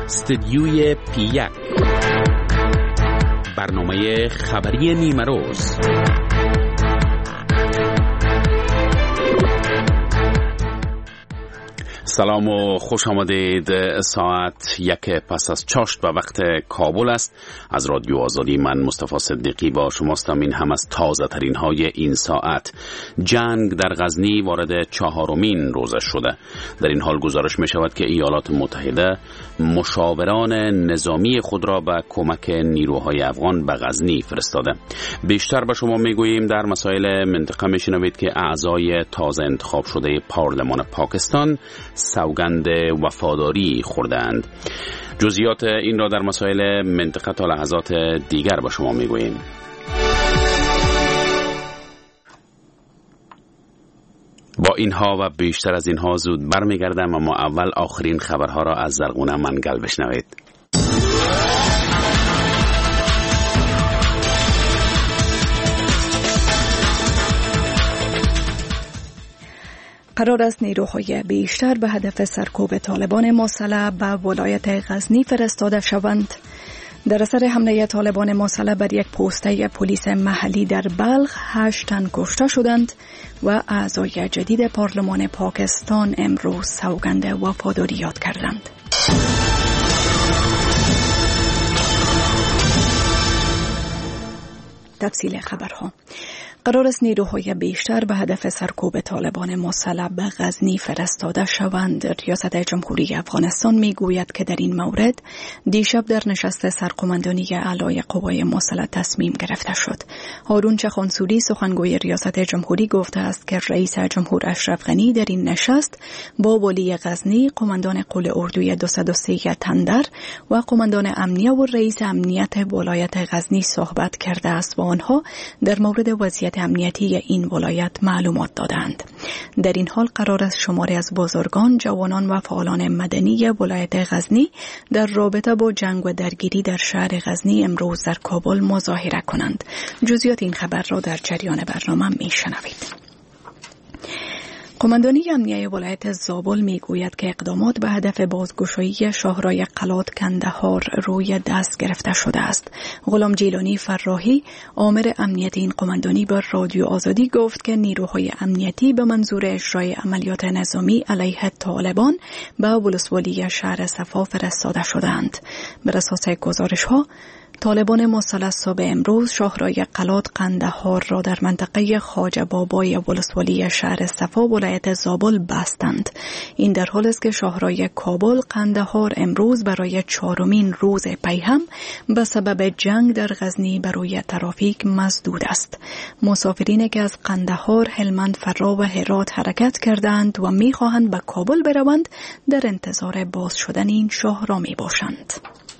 استدیوی پی1 برنامه خبری نیمه روز. سلام و خوش آمدید. ساعت 1 پس از چاشت و وقت کابل است. از رادیو آزادی من مصطفی صدیقی با شماستم. این هم از تازه ترین های این ساعت. جنگ در غزنی وارد 4مین روزش شده. در این حال گزارش می شود که ایالات متحده مشاوران نظامی خود را به کمک نیروهای افغان به غزنی فرستاده. بیشتر به شما می گوییم در مسائل منطقه. می شنوید که اعضای تازه انتخاب شده پارلمان پاکستان سوگند وفاداری خوردند. جزئیات این را در مسائل منطقه تا لحظات دیگر با شما میگوییم. با اینها و بیشتر از اینها زود برمیگردم، اما اول آخرین خبرها را از زرغونه منگل بشنوید. قرار است نیروهای بیشتر به هدف سرکوب طالبان مسلح به ولایت غزنی فرستاده شوند. در اثر حمله طالبان مسلح بر یک پوسته پلیس محلی در بلخ 8 تن کشته شدند و اعضای جدید پارلمان پاکستان امروز سوگند وفاداری یاد کردند. تفصیل خبرها. قرار است نیروهای بیشتر به هدف سرکوب طالبان مسلح به غزنی فرستاده شوند. ریاست جمهوری افغانستان میگوید که در این مورد دیشب در نشست سرقماندانی اعلای قوای مسلح تصمیم گرفته شد. هارون چخانسوری سخنگوی ریاست جمهوری گفته است که رئیس جمهور اشرف غنی در این نشست با ولی غزنی، قماندان قول اردوی 203 تندر و قماندان امنیه و رئیس امنیت ولایت غزنی صحبت کرده است و آنها در مورد وضعیت امنیتی این ولایت معلومات دادند. در این حال قرار است شماری از بزرگان، جوانان و فعالان مدنی ولایت غزنی در رابطه با جنگ و درگیری در شهر غزنی امروز در کابل مظاهره کنند. جزئیات این خبر را در جریان برنامه میشنوید. قماندانی امنیه ولایت زابل میگوید که اقدامات به هدف بازگشایی شاهراه قلات کندهار روی دست گرفته شده است. غلام جیلانی فراحی آمر امنیت این قماندانی بر رادیو آزادی گفت که نیروهای امنیتی به منظور اجرای عملیات نظامی علیه طالبان به ولسوالی شهر صفا فرستاده شدند. بر اساس گزارش‌ها طالبان مسلح صبح امروز شاهراه قلات قندهار را در منطقه خواجه بابای ولسوالی شهر صفا ولایت زابل بستند. این در حالی است که شاهراه کابل قندهار امروز برای 4مین روز پی هم به سبب جنگ در غزنی برای ترافیک مسدود است. مسافرینی که از قندهار، هلمند، فرا و هرات حرکت کردند و می‌خواهند به کابل بروند در انتظار باز شدن این شاهراه میباشند.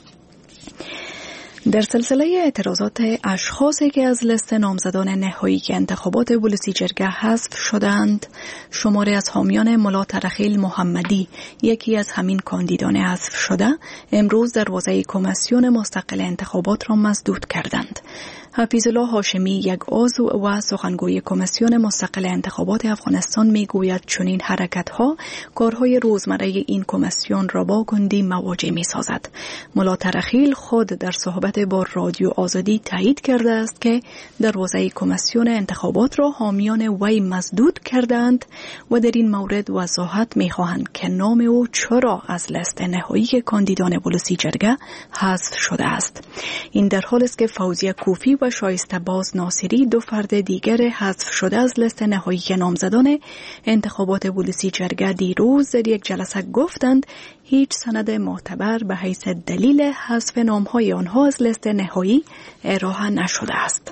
در سلسله اعتراضات اشخاصی که از لیست نامزدان نهایی انتخابات بلوچستان حذف شدند، شماری از حامیان ملا ترخیل محمدی، یکی از همین کاندیدان حذف شده، امروز دروازه کمیسیون مستقل انتخابات را مسدود کردند. حفیظالله هاشمی، یک عضو و سخنگوی کمیسیون مستقل انتخابات افغانستان میگوید چنین حرکت‌ها کارهای روزمره این کمیسیون را با گندی مواجه می‌سازد. ملا ترخیل خود در صحبت با رادیو آزادی تایید کرده است که دروازه کمیسیون انتخابات را حامیان وی مسدود کردند و در این مورد وضاحت می‌خواهند که نام او چرا از لیست نهایی کاندیدان بلوچستان حذف شده است. این در حالی است که فوزیه کوفی و شایسته باز ناصری، دو فرد دیگر حذف شده از لیست نهایی نامزدان انتخابات بلوچستان، دیروز در یک جلسه گفتند هیچ سند معتبر به حیث دلیل حذف نام‌های آنها از لیست نهایی ارائه نشده است.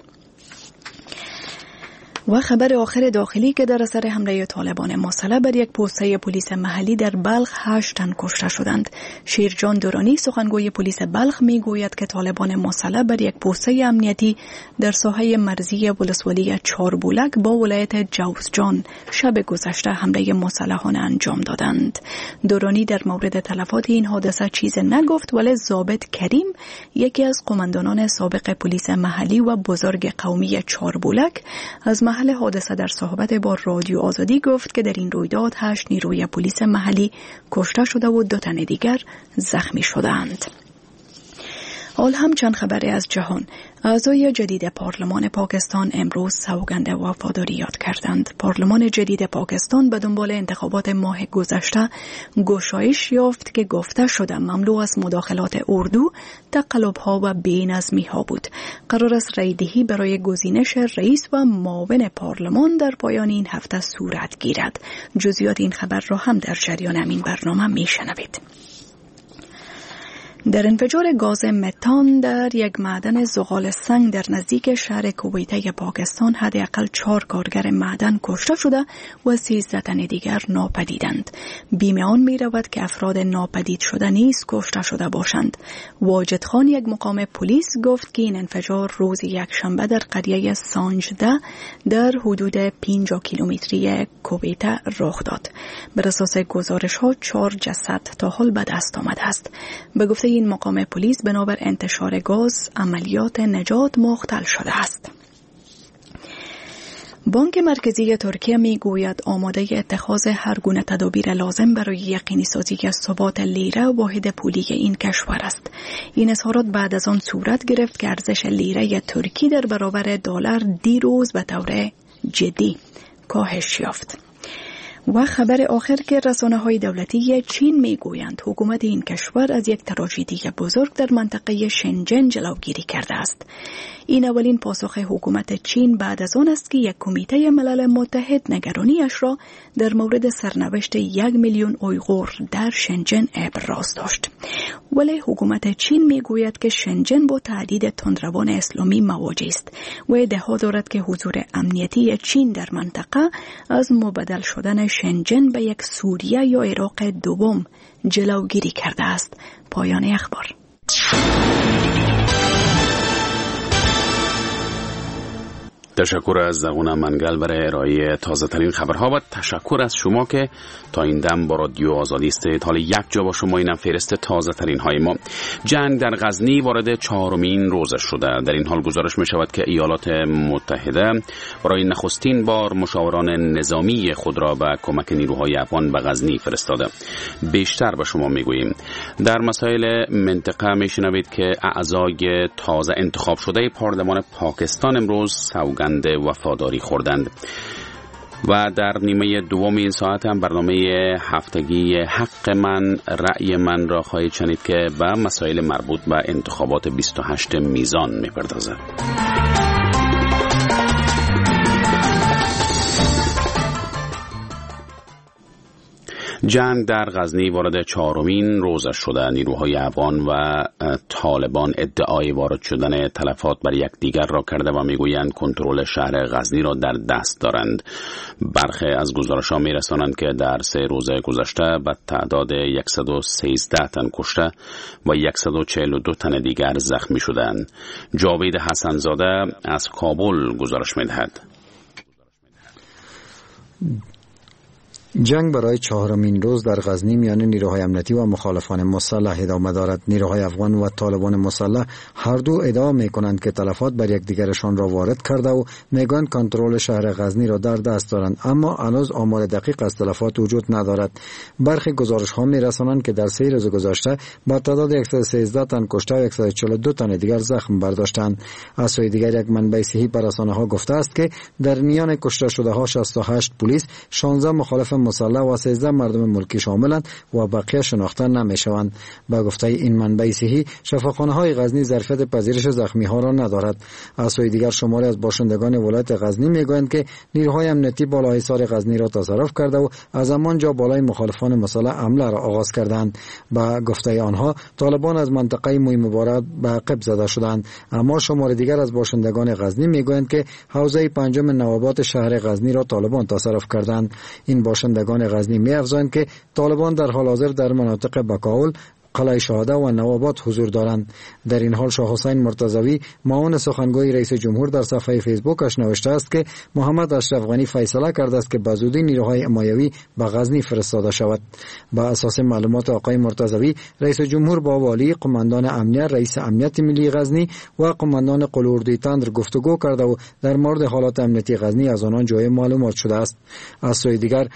و خبر آخر داخلی که در اثر حمله طالبان مسلح بر یک پوسته پلیس محلی در بلخ 8 تن کشته شدند. شیرجان دورانی سخنگوی پلیس بلخ میگوید که طالبان مسلح بر یک پوسته امنیتی در ساحه مرزی ولسوالی چاربولک با ولایت جوزجان شب گذشته حمله مسلحانه انجام دادند. دورانی در مورد تلفات این حادثه چیز نگفت، ولی ضابط کریم، یکی از قماندانان سابق پلیس محلی و بزرگ قومی چاربولک، از محل حادثه در صحبت با رادیو آزادی گفت که در این رویداد 8 نیروی پلیس محلی کشته شده و 2 تن دیگر زخمی شدند. حال هم چند خبری از جهان. اعضای جدید پارلمان پاکستان امروز سوگند وفاداری یاد کردند. پارلمان جدید پاکستان به دنبال انتخابات ماه گذشته گشایش یافت که گفته شده مملو از مداخلات اردو، تقلب‌ها و بی‌نظمی‌ها بود. قرار است رایدهی برای گزینش رئیس و معاون پارلمان در پایان این هفته صورت گیرد. جزئیات این خبر را هم در جریان این برنامه میشنوید. در انفجار گاز متان در یک معدن زغال سنگ در نزدیک شهر کویته پاکستان حداقل 4 کارگر معدن کشته شده و 13 تن دیگر ناپدیدند. بیم آن می رود که افراد ناپدید شده نیز کشته شده باشند. واجد خان، یک مقام پلیس، گفت که این انفجار روز یکشنبه در قریه سانجده در حدود 50 کیلومتری کویته رخ داد. بر اساس گزارش ها 4 جسد تا حال به دست آمده است. به گفته این مقام پلیس بنابر انتشار گاز عملیات نجات مختل شده است. بانک مرکزی ترکیه می گوید آماده اتخاذ هر گونه تدابیر لازم برای یقینی سازی ثبات لیره واحد پولی این کشور است. این اظهارات بعد از آن صورت گرفت که ارزش لیره ترکی در برابر دلار دیروز به طور جدی کاهش یافت. و خبر آخر که رسانه‌های دولتی چین می‌گویند حکومت این کشور از یک تراژدی بزرگ در منطقه شنجن جلوگیری کرده است. این اولین پاسخ حکومت چین بعد از آن است که یک کمیته ملل متحد نگرانیش را در مورد سرنوشت 1 میلیون اویغور در شنجن ابراز داشت. ولی حکومت چین می‌گوید که شنجن با تهدید تندروان اسلامی مواجه است و ادعا دارد که حضور امنیتی چین در منطقه از مبدل شدن شنجن به یک سوریه یا عراق دوم جلوگیری کرده است. پایان اخبار. تشکر از زغونه منگل برای ارائه تازه ترین خبرها و تشکر از شما که تا این دم با رادیو آزادی استید. حالا یک جا با شما اینم فهرست تازه ترین های ما. جنگ در غزنی وارد 4مین روزش شده. در این حال گزارش می شود که ایالات متحده برای نخستین بار مشاوران نظامی خود را به کمک نیروهای افغان به غزنی فرستاده. بیشتر به شما می گوییم. در مسائل منطقه می شنوید که اعضای تازه انتخاب شده پارلمان پاکستان امروز سوگند وفاداری خوردند. و در نیمه دوم این ساعت هم برنامه هفتگی حق من رأی من را خواهید شنید که به مسائل مربوط به انتخابات 28 میزان می‌پردازد. جنگ در غزنی وارد 4مین روزش شده. نیروهای افغان و طالبان ادعای وارد شدن تلفات بر یکدیگر را کرده و میگویند کنترل شهر غزنی را در دست دارند. برخی از گزارش‌ها میرسانند که در 3 روز گذشته به تعداد 113 تن کشته و 142 تن دیگر زخمی شدند. جاوید حسنزاده از کابل گزارش می‌دهد. جنگ برای 4مین روز در غزنی میان نیروهای امنیتی و مخالفان مسلح ادامه دارد. نیروهای افغان و طالبان مسلح هر دو ادعا میکنند که تلفات بر یکدیگرشان را وارد کرده و میگویند کنترل شهر غزنی را در دست دارند، اما هنوز آمار دقیق از تلفات وجود ندارد. برخی گزارش ها میرسانند که در 3 روز گذشته با تعداد 113 تن کشته و 142 تن دیگر زخم برداشتند. از سوی دیگر یک منبع صحیح به رسانه‌ها گفته است که در میان کشته شده ها 68 پلیس، 16 مخالف مسلح و 13 مردم ملکی شاملند و بقیه شناخته نمیشوند. با گفته این منبع صحیح، شفاخانه‌های غزنی ظرفیت پذیرش زخمی‌ها را ندارد. از سوی دیگر شماری از باشندگان ولایت غزنی میگویند که نیروهای امنیتی بالای حصار غزنی را تصرف کرده و از همانجا بالای مخالفان مسلح حمله را آغاز کردند. با گفته آنها طالبان از منطقه موی مبارک به عقب زده شدند، اما شماری دیگر از باشندگان غزنی میگویند که حوزه 5 نوابات شهر غزنی را طالبان تصرف کردند. این باشندگان غزنی می‌افزایند که طالبان در حال حاضر در مناطق بکاول، قلعه شهاده و نواباد حضور دارند. در این حال شاه حسین مرتضوی معاون سخنگوی رئیس جمهور در صفحه فیسبوکش نوشته است که محمد اشرف غنی فیصله کرده است که به زودی نیروهای حمایوی به غزنی فرستاده شود. با اساس معلومات آقای مرتضوی، رئیس جمهور با والی، قماندان امنیت، رئیس امنیت ملی غزنی و قماندان قلوردی تندر گفتگو کرده و در مورد حالات امنیتی غزنی از آنان جای معلومات شده است. از سوی دیگر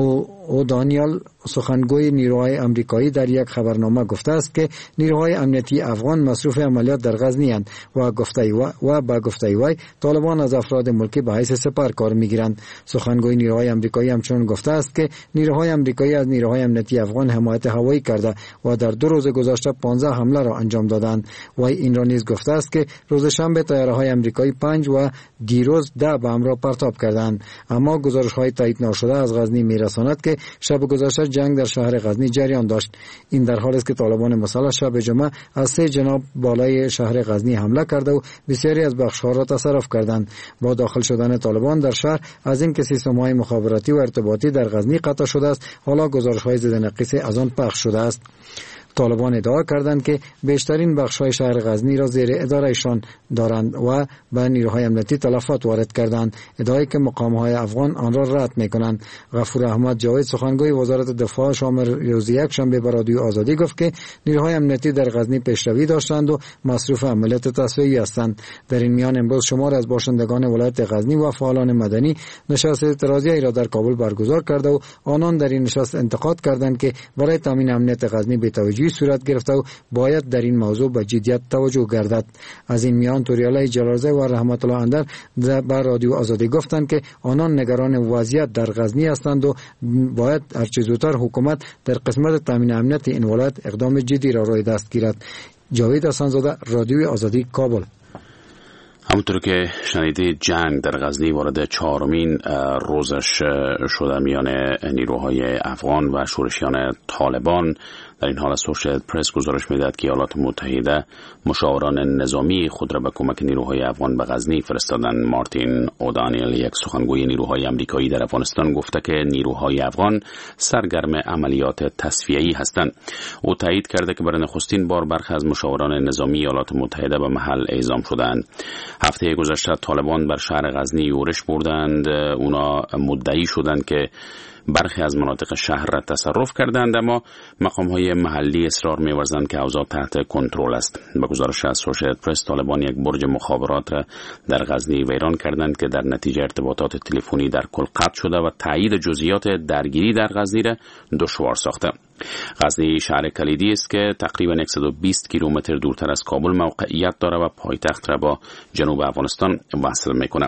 او دانیال سخنگوی نیروهای امریکایی در یک خبرنامه گفته است که نیروهای امنیتی افغان مصروف عملیات در غزنی اند و با گفته وی طالبان از افراد ملکی به حیث سپر کار میگیرند. سخنگوی نیروهای امریکایی همچنین گفته است که نیروهای امریکایی از نیروهای امنیتی افغان حمایت هوایی کرده و در 2 روز گذشته 15 حمله را انجام دادند. وی این را نیز گفته است که روز شنبه طیاره‌های امریکایی 5 و دیروز 10 بم را پرتاب کردند. اما گزارش‌های تایید نشده از غزنی می‌رساند که شب گذشته جنگ در شهر غزنی جریان داشت. این در حالی است که طالبان مسلح شب جمعه از 3 جناب بالای شهر غزنی حمله کرده و بسیاری از بخش‌ها را تصرف کردند. با داخل شدن طالبان در شهر از این که سیستم‌های مخابراتی و ارتباطی در غزنی قطع شده است، حالا گزارش‌های ضدنقیص از آن پخش شده است. طالبان ادعا کردند که بیشترین بخش‌های شهر غزنی را زیر ادارهشان دارند و به نیروهای امنیتی تلفات وارد کردند، ادعایی که مقام‌های افغان آن را رد می‌کنند. غفور احمد جاوید سخنگوی وزارت دفاع شام روز یکشنبه به رادیو آزادی گفت که نیروهای امنیتی در غزنی پیشروی داشتند و مصروف عملیات تصفیه‌ای هستند. در این میان امروز شمار از باشندگان ولایت غزنی و فعالان مدنی نشست اعتراضی را در کابل برگزار کرده و آنان در این نشست انتقاد کردند که برای تامین امنیت غزنی بی‌توجهی صورت گرفته و باید در این موضوع به جدیت توجه گردد. از این میان توریاله جلالزاده و رحمت الله اندر به رادیو آزادی گفتند که آنان نگران وضعیت در غزنی هستند و باید هر چه زودتر حکومت در قسمت تامین امنیت این ولایت اقدام جدی را روی دست گیرد. جاوید حسن‌زاده، رادیو آزادی، کابل. همونطور که شنیدید، جنگ در غزنی وارد 4مین روزش شده میان نیروهای افغان و شورشیان طالبان. در این حال اسوشیتد پرس گزارش می‌دهد که ایالات متحده مشاوران نظامی خود را به کمک نیروهای افغان به غزنی فرستادند. مارتین اودانیل، یک سخنگوی نیروهای آمریکایی در افغانستان، گفته که نیروهای افغان سرگرم عملیات تصفیه‌ای هستند. او تایید کرده که برای نخستین بار برخی از مشاوران نظامی ایالات متحده به محل اعزام شدند. هفته گذشته طالبان بر شهر غزنی یورش بردند. اونا مدعی شدند که برخی از مناطق شهر را تصرف کردند، اما مقام‌های محلی اصرار می‌ورزند که اوضاع تحت کنترل است. به گزارش اسوشیتد پرس، طالبان یک برج مخابرات را در غزنی ویران کردند که در نتیجه ارتباطات تلفنی در کل قطع شده و تایید جزئیات درگیری در غزنی را دشوار ساخته. غزنی شهر کلیدی است که تقریباً 120 کیلومتر دورتر از کابل موقعیت دارد و پایتخت را با جنوب افغانستان وصل می‌کند.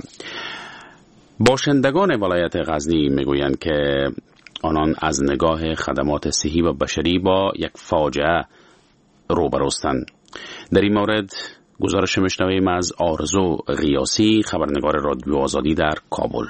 باشندگان ولایت غزنی میگویند که آنان از نگاه خدمات صحی و بشری با یک فاجعه روبروستند. در این مورد گزارش میشنویم از آرزو غیاسی، خبرنگار رادیو آزادی در کابل.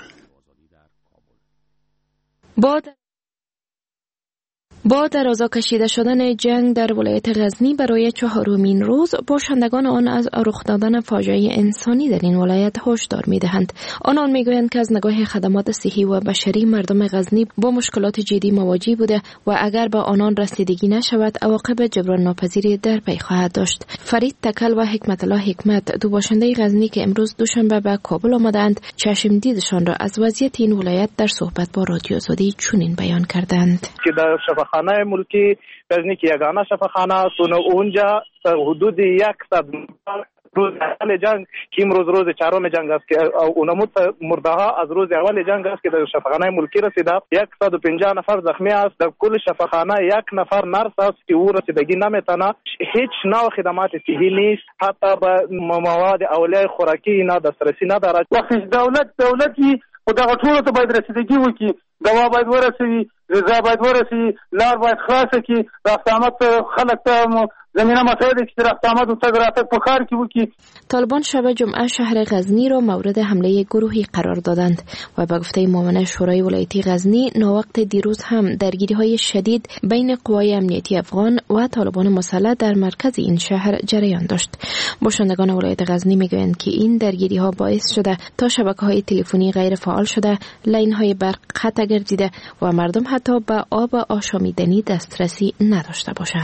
با درازا کشیده شدن جنگ در ولایت غزنی برای 4مین روز، باشندگان آن از رخ دادن فاجعه انسانی در این ولایت هشدار می‌دهند. آنان می‌گویند که از نگاه خدمات صحی و بشری مردم غزنی با مشکلات جدی مواجه بوده و اگر به آنان رسیدگی نشود عواقب جبران ناپذیری در پی خواهد داشت. فرید تکل و حکمت الله حکمت، دو باشنده غزنی که امروز دوشنبه به کابل آمدند، چشم دیدشان را از وضعیت این ولایت در صحبت با رادیو آزادی چنین بیان کردند: شفاخانه ملکی غزنی که یگانه شفاخانه است و اونجا حدود 100 روز اول جنگ که امروز روز 4 جنگ است که اونموت مرده ها از روز اول جنگ است که در شفاخانه ملکی رسیده. 150 نفر زخمی است. در کل شفاخانه 1 نفر نرس است که او رسیدگی نمیتونه. هیچ نوع خدمات صحی نیست، حتی به مواد اولیه خوراکی اینا دسترسی ندارد. وقتی دولتی خدا ټول ته باید رسیدگی وکړي، دوا باید ورسوي، غذا باید ورسوي، لار باید خلاصه کړي، رفت آمد خلک ته زمینه مساعد که رفت آمد و تگ راتگ په ښار کې وکړي. طالبان شب جمعه شهر غزنی را مورد حمله گروهی قرار دادند و به گفته معاون شورای ولایتی غزنی، ناوقت دیروز هم درگیری‌های شدید بین قوای امنیتی افغان و طالبان مسلح در مرکز این شهر جریان داشت. باشندگان ولایت غزنی میگویند که این درگیری‌ها باعث شده تا شبکه‌های تلفنی غیر فعال شده، لاین‌های برق قطع گردیده و مردم حتی به آب آشامیدنی دسترسی نداشته باشند.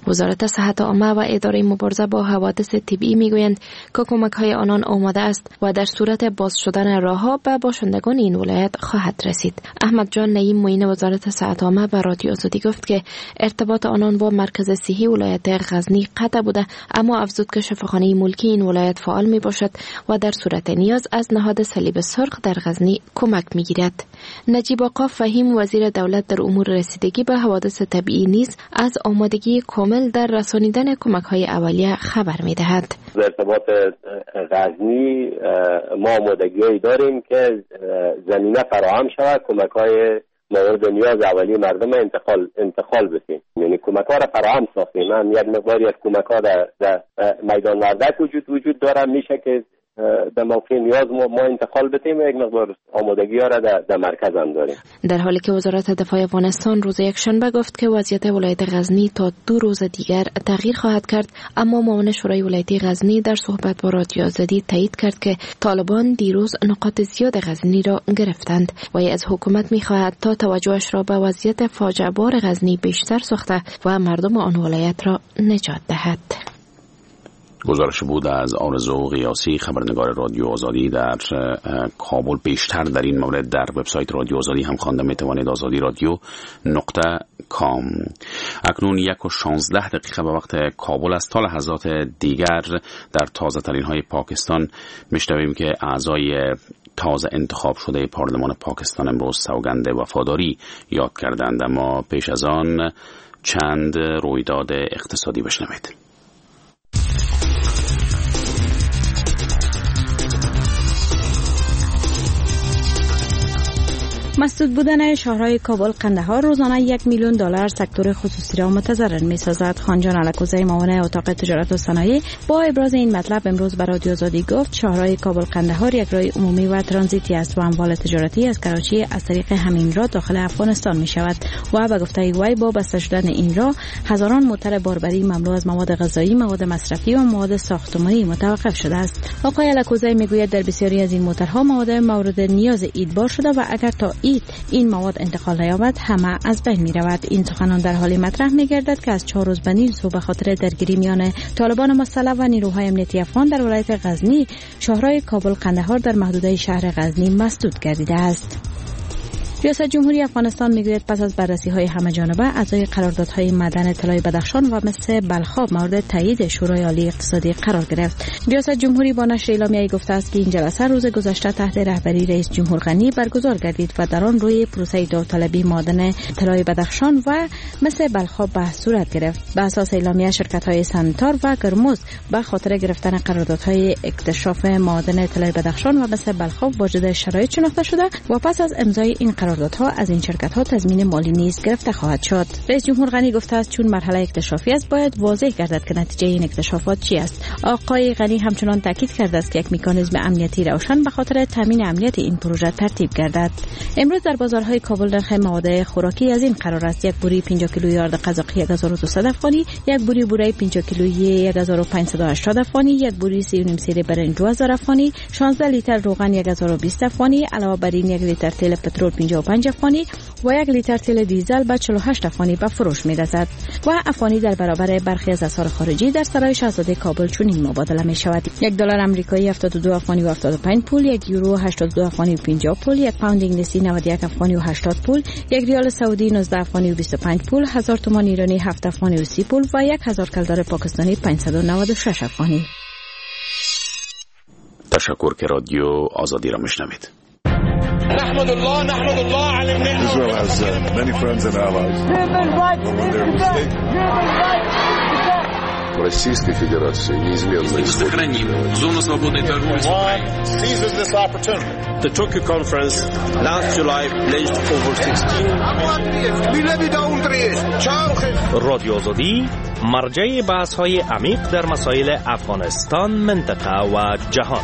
وزارت صحت عامه و اداره مبارزه با حوادث طبیعی میگویند که کمک‌های آنان آماده است و در صورت باز شدن راه‌ها به باشندگان این ولایت خواهد رسید. احمد جان نعیم معین وزارت صحت عامه به رادیو آزادی گفت که ارتباط آنان با مرکز صحی ولایت غزنی قطع بوده، اما افزود که شفاخانه ملکی این ولایت فعال می باشد و در صورت نیاز از نهاد صلیب سرخ در غزنی کمک می گیرد. نجیب آقا فهیم وزیر دولت در امور رسیدگی به حوادث طبیعی نیز از آمادگی کامل در رسانیدن کمک‌های اولیه خبر می دهد. در ارتباط غزنی ما آمادگی داریم که زمینه فراهم شود کمک‌های مورد نیاز اولیه مردم انتقال بدیم، یعنی کمک‌ها را فراهم ساختیم. هم یک مقداری از کمک‌ها در میدان وردک وجود داره، میشه که در موقع نیاز ما انتقال بدیم. یک مقدار آمادگی ها را در مرکز هم داریم. در حالی که وزارت دفاع افغانستان روز یکشنبه گفت که وضعیت ولایت غزنی تا 2 روز دیگر تغییر خواهد کرد، اما معاون شورای ولایتی غزنی در صحبت با رادیو آزادی تایید کرد که طالبان دیروز نقاط زیاد غزنی را گرفتند و از حکومت می‌خواهد تا توجهش را به وضعیت فاجعه بار غزنی بیشتر ساخته و مردم آن ولایت را نجات دهد. گزارش بود از آرزو قیاسی، خبرنگار رادیو آزادی در کابل. بیشتر در این مورد در وبسایت رادیو آزادی هم خوانده میتوانید، azadi-radio.com. اکنون 1:16 به وقت کابل است. تا لحظات دیگر در تازه ترین های پاکستان میشنویم که اعضای تازه انتخاب شده پارلمان پاکستان امروز سوگند وفاداری یاد کردند، اما پیش از آن چند رویداد اقتصادی بشنوید. مسدود بودن شهرهای کابل، قندهار روزانه $1,000,000 سکتور خصوصی را متضرر می‌سازد. خانجان علکوزی معاون اتاق تجارت و صنایع با ابراز این مطلب امروز به رادیو آزادی گفت شهرهای کابل قندهار یک راه عمومی و ترانزیتی است و اموال تجارتی از کراچی از طریق همین راه داخل افغانستان می‌شود و به گفته وی با بسته شدن این راه هزاران موتر باربری مملو از مواد غذایی، مواد مصرفی و مواد ساختمانی متوقف شده است. آقای علکوزی میگوید در بسیاری از این موترها مواد مورد نیاز ایدبار شده و اگر تا این مواد انتقال نیابد همه از بین می رود. این سخنان در حالی مطرح می گردد که از 4 روز به نیم صبح به خاطر درگیری میان طالبان مسلح و نیروهای امنیتی افغان در ولایت غزنی شهرهای کابل قندهار در محدوده شهر غزنی مسدود گردیده است. ریاست جمهوری افغانستان میگوید پس از بررسی‌های همه‌جانبه اعضای قراردادهای معدن طلای بدخشان و مثل بلخاب مورد تایید شورای عالی اقتصادی قرار گرفت. ریاست جمهوری با نشر اعلامیه‌ای گفته است که این جلسه روز گذشته تحت رهبری رئیس جمهور غنی برگزار گردید و در آن روی پروسه داوطلبی معدن طلای بدخشان و مثل بلخاب بحث صورت گرفت. به اساس اعلامیه شرکت‌های سنتار و گرموز به خاطر گرفتن قراردادهای اکتشاف معدن طلای بدخشان و مثل بلخاب واجد شرایط شناخته شده و پس از امضای این قراردادها از این شرکت‌ها تضمین مالی نیز گرفته خواهد شد. رئیس جمهور غنی گفته است چون مرحله اکتشافی است باید واضح گردد که نتیجه این اکتشافات چی است. آقای غنی همچنان تاکید کرده است که یک مکانیزم امنیتی روشن به خاطر تامین امنیت این پروژه ترتیب گردد. امروز در بازارهای کابل نرخ مواد خوراکی از این قرار است: یک بوری 50 کیلویی آرد قزاقی 1200 افغانی، یک بوری بوره 50 کیلویی 1580 افغانی، یک بوری 3.5 سیر برنج 2000 افغانی، 16 لیتر روغن 1020 افغانی، علاوه بر این 1 لیتر تیل پترول 55 افغانی و 1 لیتر تیل دیزل به 48 افغانی به فروش می‌رسد و افغانی در برابر برخی از اسعار خارجی در سرای شاهزاده کابل چنین مبادله می‌شود: $1 آمریکایی 72 افغانی و 75 پول، 1 یورو 82 افغانی و 50 پول، 1 پوند انگلیسی 91 افغانی و 80 پول، 1 ریال سعودی 19 افغانی و 25 پول، 1000 تومان ایرانی 7 افغانی و 30 پول و 1000 کلدار پاکستانی 596 افغانی. تشکر که رادیو آزادی را میشنوید. نحمد الله على النعمة. Israel has many friends and allies. Российской Федерации неизменно сохраним зону свободной торговли с Украиной. Seizes this opportunity. The Tokyo conference last July pledged over 16 رادیو آزادی مرجع بحث‌های عمیق در مسائل افغانستان، منطقه و جهان.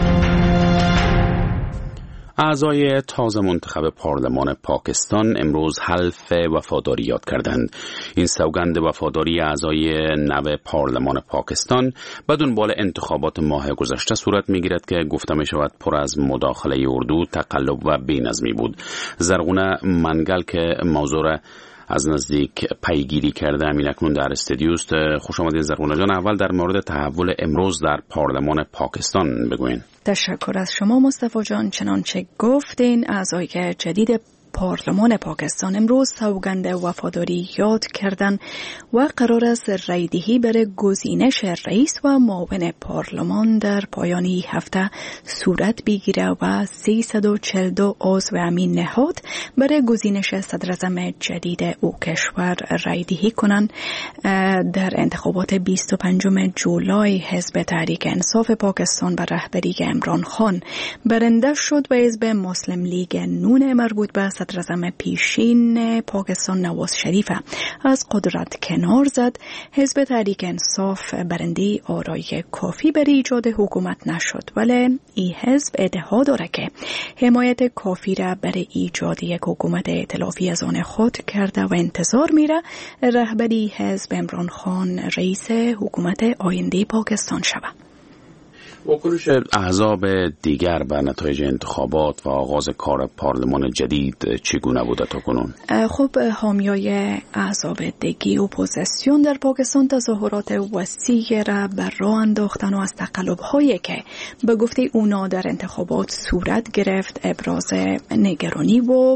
اعضای تازه منتخب پارلمان پاکستان امروز حلف وفاداری یاد کردند. این سوگند وفاداری اعضای نو پارلمان پاکستان به دنبال انتخابات ماه گذشته صورت می‌گیرد که گفته می‌شود پر از مداخله اردو، تقلب و بی‌نظمی بود. زرغونه منگل که موضوع از نزدیک پیگیری کرده. همین اکنون در استودیو است. خوش آمدید زرغونه جان. اول در مورد تحول امروز در پارلمان پاکستان بگوین. تشکر از شما مصطفی جان. چنانچه گفتین اعضای جدید پارلمان پاکستان امروز سوگند وفاداری یاد کردند و قرار است رایدهی برای گزینش رئیس و معاون پارلمان در پایان هفته صورت بگیره و 342 عضو امین نهاد برای گزینش صدراعظم جدید او کشور رایدهی کنند. در انتخابات 25 جولای حزب تحریک انصاف پاکستان به رهبری عمران خان برنده شد و حزب مسلم لیگ نون مربوط به صدراعظم پیشین پاکستان نواز شریف از قدرت کنار زد. حزب تحریک انصاف برنده آرای کافی برای ایجاد حکومت نشد، ولی این حزب ادعا داره که حمایت کافی را برای ایجاد یک حکومت ائتلافی از آن خود کرده و انتظار میره رهبری حزب عمران خان رئیس حکومت آینده پاکستان شود. واکنش احزاب دیگر به نتایج انتخابات و آغاز کار پارلمان جدید چگونه بوده تا کنون؟ خب حامیای احزاب دیگه اپوزیسیون در پاکستان تظاهرات وسیعی را بر راه انداختن و از تقلب‌هایی که به گفته اونا در انتخابات صورت گرفت ابراز نگرانی و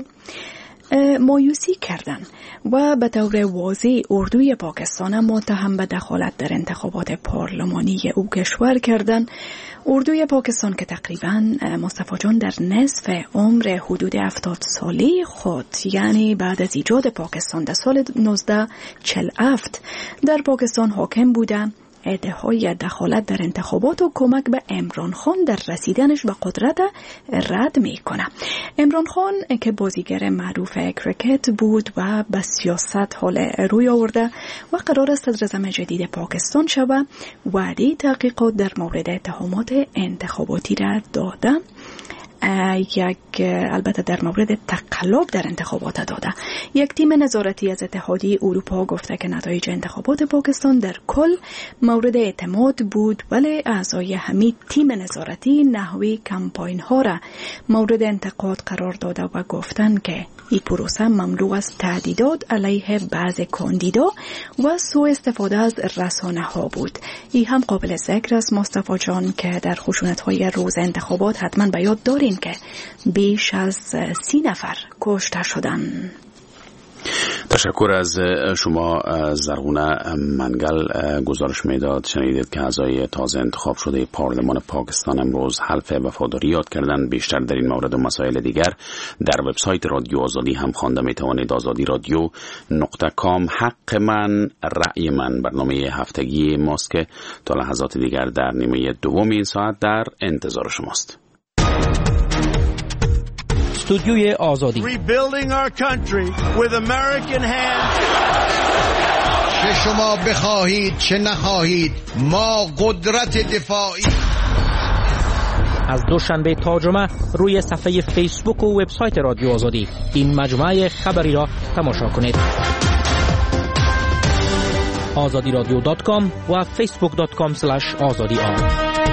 مایوسی کردن و به طور واضح اردوی پاکستان متهم به دخالت در انتخابات پارلمانی او کشور کردن. اردوی پاکستان که تقریباً مصطفی جان در نصف عمر حدود 70 ساله خود، یعنی بعد از ایجاد پاکستان در سال 1947 در پاکستان حاکم بوده، ادعای دخالت در انتخابات و کمک به عمران خان در رسیدنش به قدرت رد میکنه. عمران خان که بازیگر معروف کرکت بود و به سیاست حال روی آورده و قرار است صدراعظم جدید پاکستان شود، وعده تحقیقات در مورد اتهامات انتخاباتی را داده. البته در مورد تقلب در انتخابات داده. یک تیم نظارتی از اتحادیه اروپا گفته که نتایج انتخابات پاکستان در کل مورد اعتماد بود، ولی اعضای همین تیم نظارتی نحوی کمپاین ها را مورد انتقاد قرار داده و گفتند که این پروسه مملو از تهدیدات علیه بعضی کاندیدا و سوء استفاده از رسانه ها بود. این هم قابل ذکر است مصطفی جان که در خشونت های روز انتخابات حتما به یاد داریم که بیش از 30 نفر کشته شدند. تشکر از شما زرغونه منگل. گزارش میداد شنیدید که اعضای تازه انتخاب شده پارلمان پاکستان امروز حلف وفاداری یاد کردند. بیشتر در این مورد و مسائل دیگر در وبسایت رادیو آزادی هم خوانده میتوانید. azadiradyo.com. حق من رأی من برنامه هفتگی ماست که تا لحظات دیگر در نیمه دوم این ساعت در انتظار شماست. استودیوی آزادی. Rebuilding our country with American hands. چه شما بخواهید چه نخواهید ما قدرت دفاعی. از دوشنبه تا جمعه روی صفحه فیسبوک و وبسایت رادیو آزادی این مجموعه خبری را تماشا کنید. azadiradyo.com و facebook.com/azadi.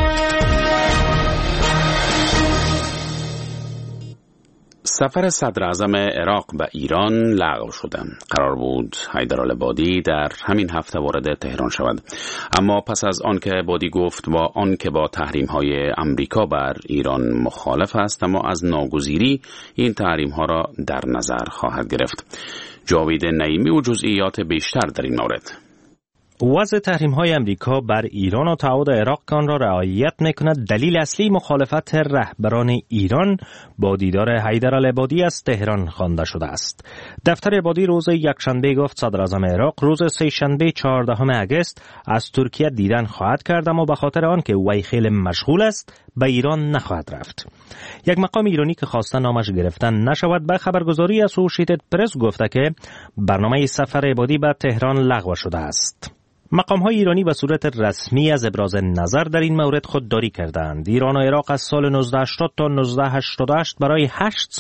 سفر صدراعظم عراق به ایران لغو شده. قرار بود حیدرالعبادی در همین هفته وارد تهران شود، اما پس از آن که عبادی گفت با آن که با تحریم‌های امریکا بر ایران مخالف است، اما از ناگزیری این تحریم‌ها را در نظر خواهد گرفت. جاوید نعیمی و جزئیات بیشتر در این مورد. وضع تحریم‌های امریکا بر ایران و تعهد عراق آن را رعایت می‌کند. دلیل اصلی مخالفت رهبران ایران با دیدار حیدرالعبادی از تهران خوانده شده است. دفتر عبادی روز یکشنبه گفت صدراعظم عراق روز سه‌شنبه 14 اگست از ترکیه دیدن خواهد کرد، اما به خاطر آن که وی خیلی مشغول است به ایران نخواهد رفت. یک مقام ایرانی که خواسته نامش گرفتن نشود به خبرگزاری اسوشیتد پرس گفته که برنامه سفر عبادی به تهران لغو شده است. مقام‌های ایرانی به صورت رسمی از ابراز نظر در این مورد خودداری کردند. ایران و عراق از سال 1980 تا 1988 برای 8 سال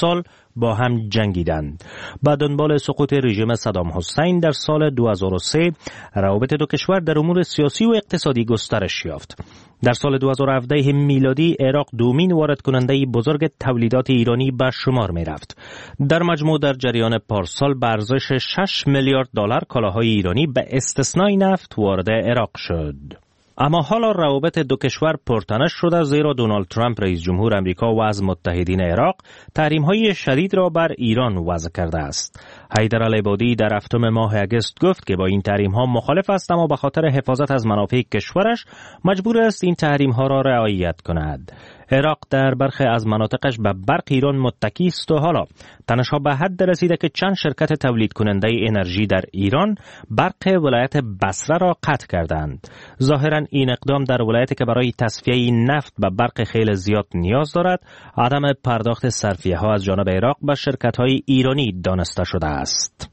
با هم جنگیدند. با دنبال سقوط رژیم صدام حسین در سال 2003 روابط دو کشور در امور سیاسی و اقتصادی گسترش یافت. در سال 2017 میلادی عراق دومین وارد کننده بزرگ تولیدات ایرانی به شمار می رفت. در مجموع در جریان پارسال به ارزش 6 میلیارد دلار کالاهای ایرانی به استثنای نفت وارد عراق شد. اما حالا روابط دو کشور پرتنش شده، زیرا دونالد ترامپ رئیس جمهور آمریکا و از متحدین عراق تحریم‌های شدید را بر ایران وضع کرده است. حیدر العبادی در هفتم ماه اگست گفت که با این تحریم‌ها مخالف است، اما به خاطر حفاظت از منافع کشورش مجبور است این تحریم‌ها را رعایت کند. عراق در برخی از مناطقش به برق ایران متکی است و حالا تنش‌ها به حد رسیده که چند شرکت تولید کننده انرژی در ایران برق ولایت بصره را قطع کردند. ظاهراً این اقدام در ولایتی که برای تصفیه نفت به برق خیلی زیاد نیاز دارد، عدم پرداخت صرفیه‌ها از جانب عراق به شرکت‌های ایرانی دانسته شده است.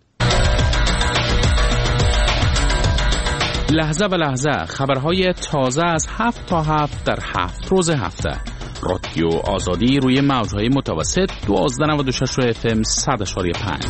لحظه به لحظه خبرهای تازه از 7 تا 7 در 7 روز هفته. رادیو آزادی روی موج‌های متوسط 1296 FM 100.5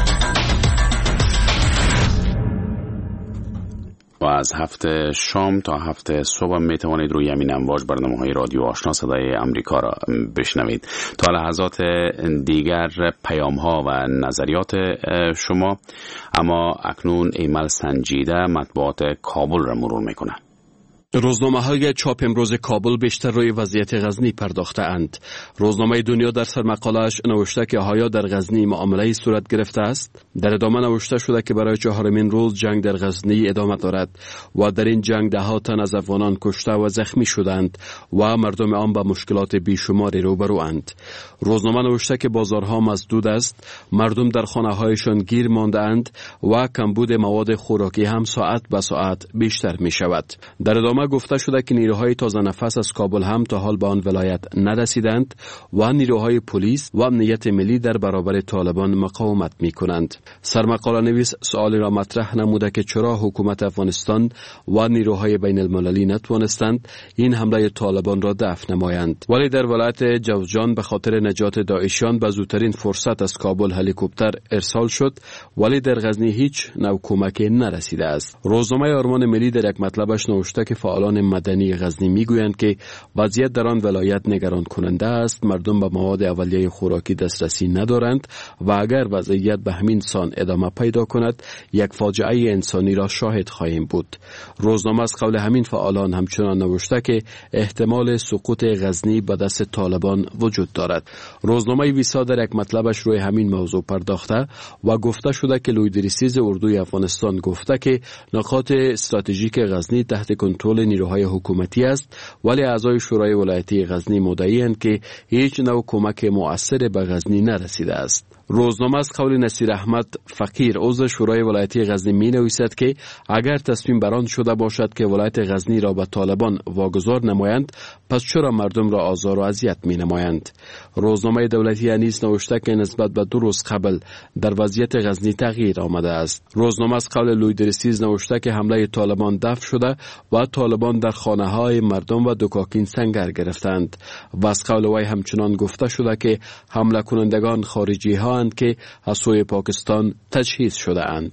و از هفته شام تا هفته صبح می توانید روی همین امواج برنامه‌های رادیو آشنا صدای امریکا را بشنوید. تا لحظات دیگر پیام‌ها و نظریات شما، اما اکنون ایمل سنجیده مطبوعات کابل را مرور می‌کنه. روزنامه‌های چاپ امروز کابل بیشتر روی وضعیت غزنی پرداخته اند. روزنامه دنیا در سرمقاله‌اش نوشته که آیا در غزنی معامله‌ای صورت گرفته است. در ادامه نوشته شده که برای 4مین روز جنگ در غزنی ادامه دارد و در این جنگ ده‌ها تن از افغانان کشته و زخمی شدند و مردم آن با مشکلات بیشماری روبروند. روزنامه نوشته که بازارها مسدود است، مردم در خانه‌هایشان گیر مانده‌اند و کمبود مواد خوراکی هم ساعت به ساعت بیشتر می‌شود. در ادامه گفته شده که نیروهای تازه نفس از کابل هم تا حال به آن ولایت نرسیدند و نیروهای پلیس و امنیت ملی در برابر طالبان مقاومت می‌کنند. سرمقاله نویس سوالی را مطرح نموده که چرا حکومت افغانستان و نیروهای بین المللی نتوانستند این حمله طالبان را دفع نمایند، ولی در ولایت جوزجان به خاطر نجات داعشیان به زودترین فرصت از کابل هلیکوپتر ارسال شد، ولی در غزنی هیچ نوع کمکی نرسیده است. روزنامه آرمان ملی در یک مطلبش نوشته که فعالان مدنی غزنی میگویند که وضعیت در آن ولایت نگران کننده است، مردم به مواد اولیه خوراکی دسترسی ندارند و اگر وضعیت به همین سان ادامه پیدا کند یک فاجعه انسانی را شاهد خواهیم بود. روزنامه از قول همین فعالان همچنان نوشته که احتمال سقوط غزنی به دست طالبان وجود دارد. روزنامه ویسا در یک مطلبش روی همین موضوع پرداخته و گفته شده که لویدریسیز اردوی افغانستان گفته که نقاط استراتژیک غزنی تحت کنترل نیروهای حکومتی است، ولی اعضای شورای ولایتی غزنی مدعی‌اند که هیچ نوع کمک مؤثر به غزنی نرسیده است. روزنامه از قول نصیر احمد فقیر عضو شورای ولایتی غزنی می نویسد که اگر تصمیم بران شده باشد که ولایت غزنی را به طالبان واگذار نمایند، پس چرا مردم را آزار و اذیت می نمایند؟ روزنامه دولتی نیز نوشته که نسبت به 2 روز قبل در وضعیت غزنی تغییر آمده است. روزنامه از قول لویدریسیز نوشته که حمله طالبان دفع شده و طالبان در خانه‌های مردم و دکاکین سنگر گرفتند و از قول وی همچنان گفته شده که حمله کنندگان خارجی ها اند که از سوی پاکستان تجهیز شده اند.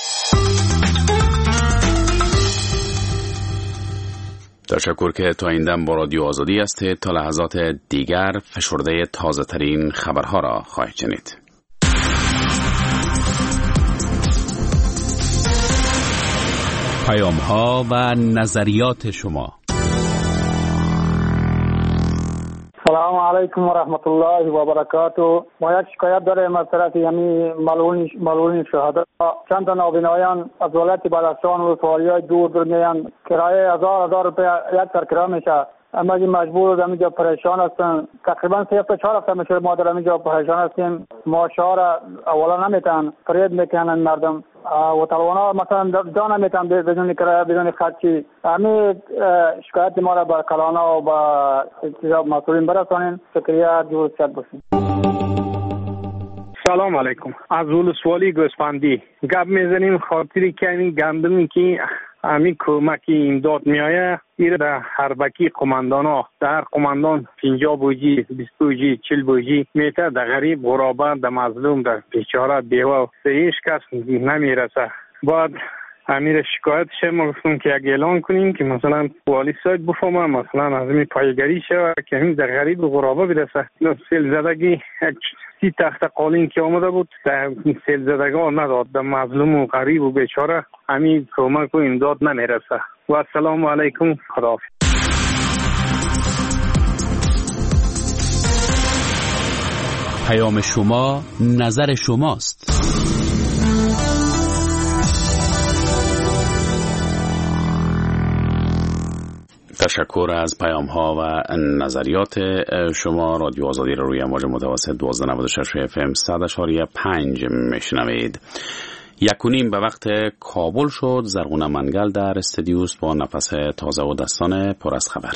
تشکر که تا این دم با رادیو آزادی هستید. تا لحظات دیگر فشرده تازه ترین خبرها را خواهید شنید. پیام‌ها و نظریات شما. سلام علیکم و رحمت الله و برکاته. ما یک شکایت داریم از طرف یعنی ملعون شهدا. چند تا نابینایان از ولایت بدخشان و ولایت‌های دور میان، کرایه 1000 روپیه یک سر کرایه میشه. اما مجبور در اینجا پریشان هستن. تقریبا 3 تا 4 هفته میشه ما در اینجا پریشان هستیم. ماشا را اولا نمیتن فرید میکنن مردم و طالبانا مثلا جان نمیتن بدون کرایه بدون خرچی. همین شکایت ما را به کلانا و به مسئولین برسانین. شکریه، جور صحت باشین. سلام علیکم. از ولسوالی گوسفندی گپ میزنیم خاطری که این گندمی که همین کمکی امداد میایه ایره در حربکی قماندانا در قماندان 50 بوجی 20 بوجی 40 بوجی میته در غریب غرابه در مظلوم در بیچاره بیوه هیچ کس نمیرسه. بعد امیر شکایتش ما گفتم که اگه اعلان کنیم که مثلا والی سایت بفهمه مثلا از این پایگری شود که همین در غریب غرابه برسه. سیل زدگی 30 تخت قالین که آمده بود در سیل زدگی نداد در مظلوم و غریب و بیچاره همین کمک و امداد نمیرسه. و السلام علیکم. خداحافظ. پیام شما نظر شماست. تشکر از پیام ها و نظریات شما. رادیو آزادی را روی امواج متوسط 1296 FM 100.5 میشنوید. 1:30 به وقت کابل شد. زرغونه منگل در استودیوست با نفس تازه و دستان پر از خبر.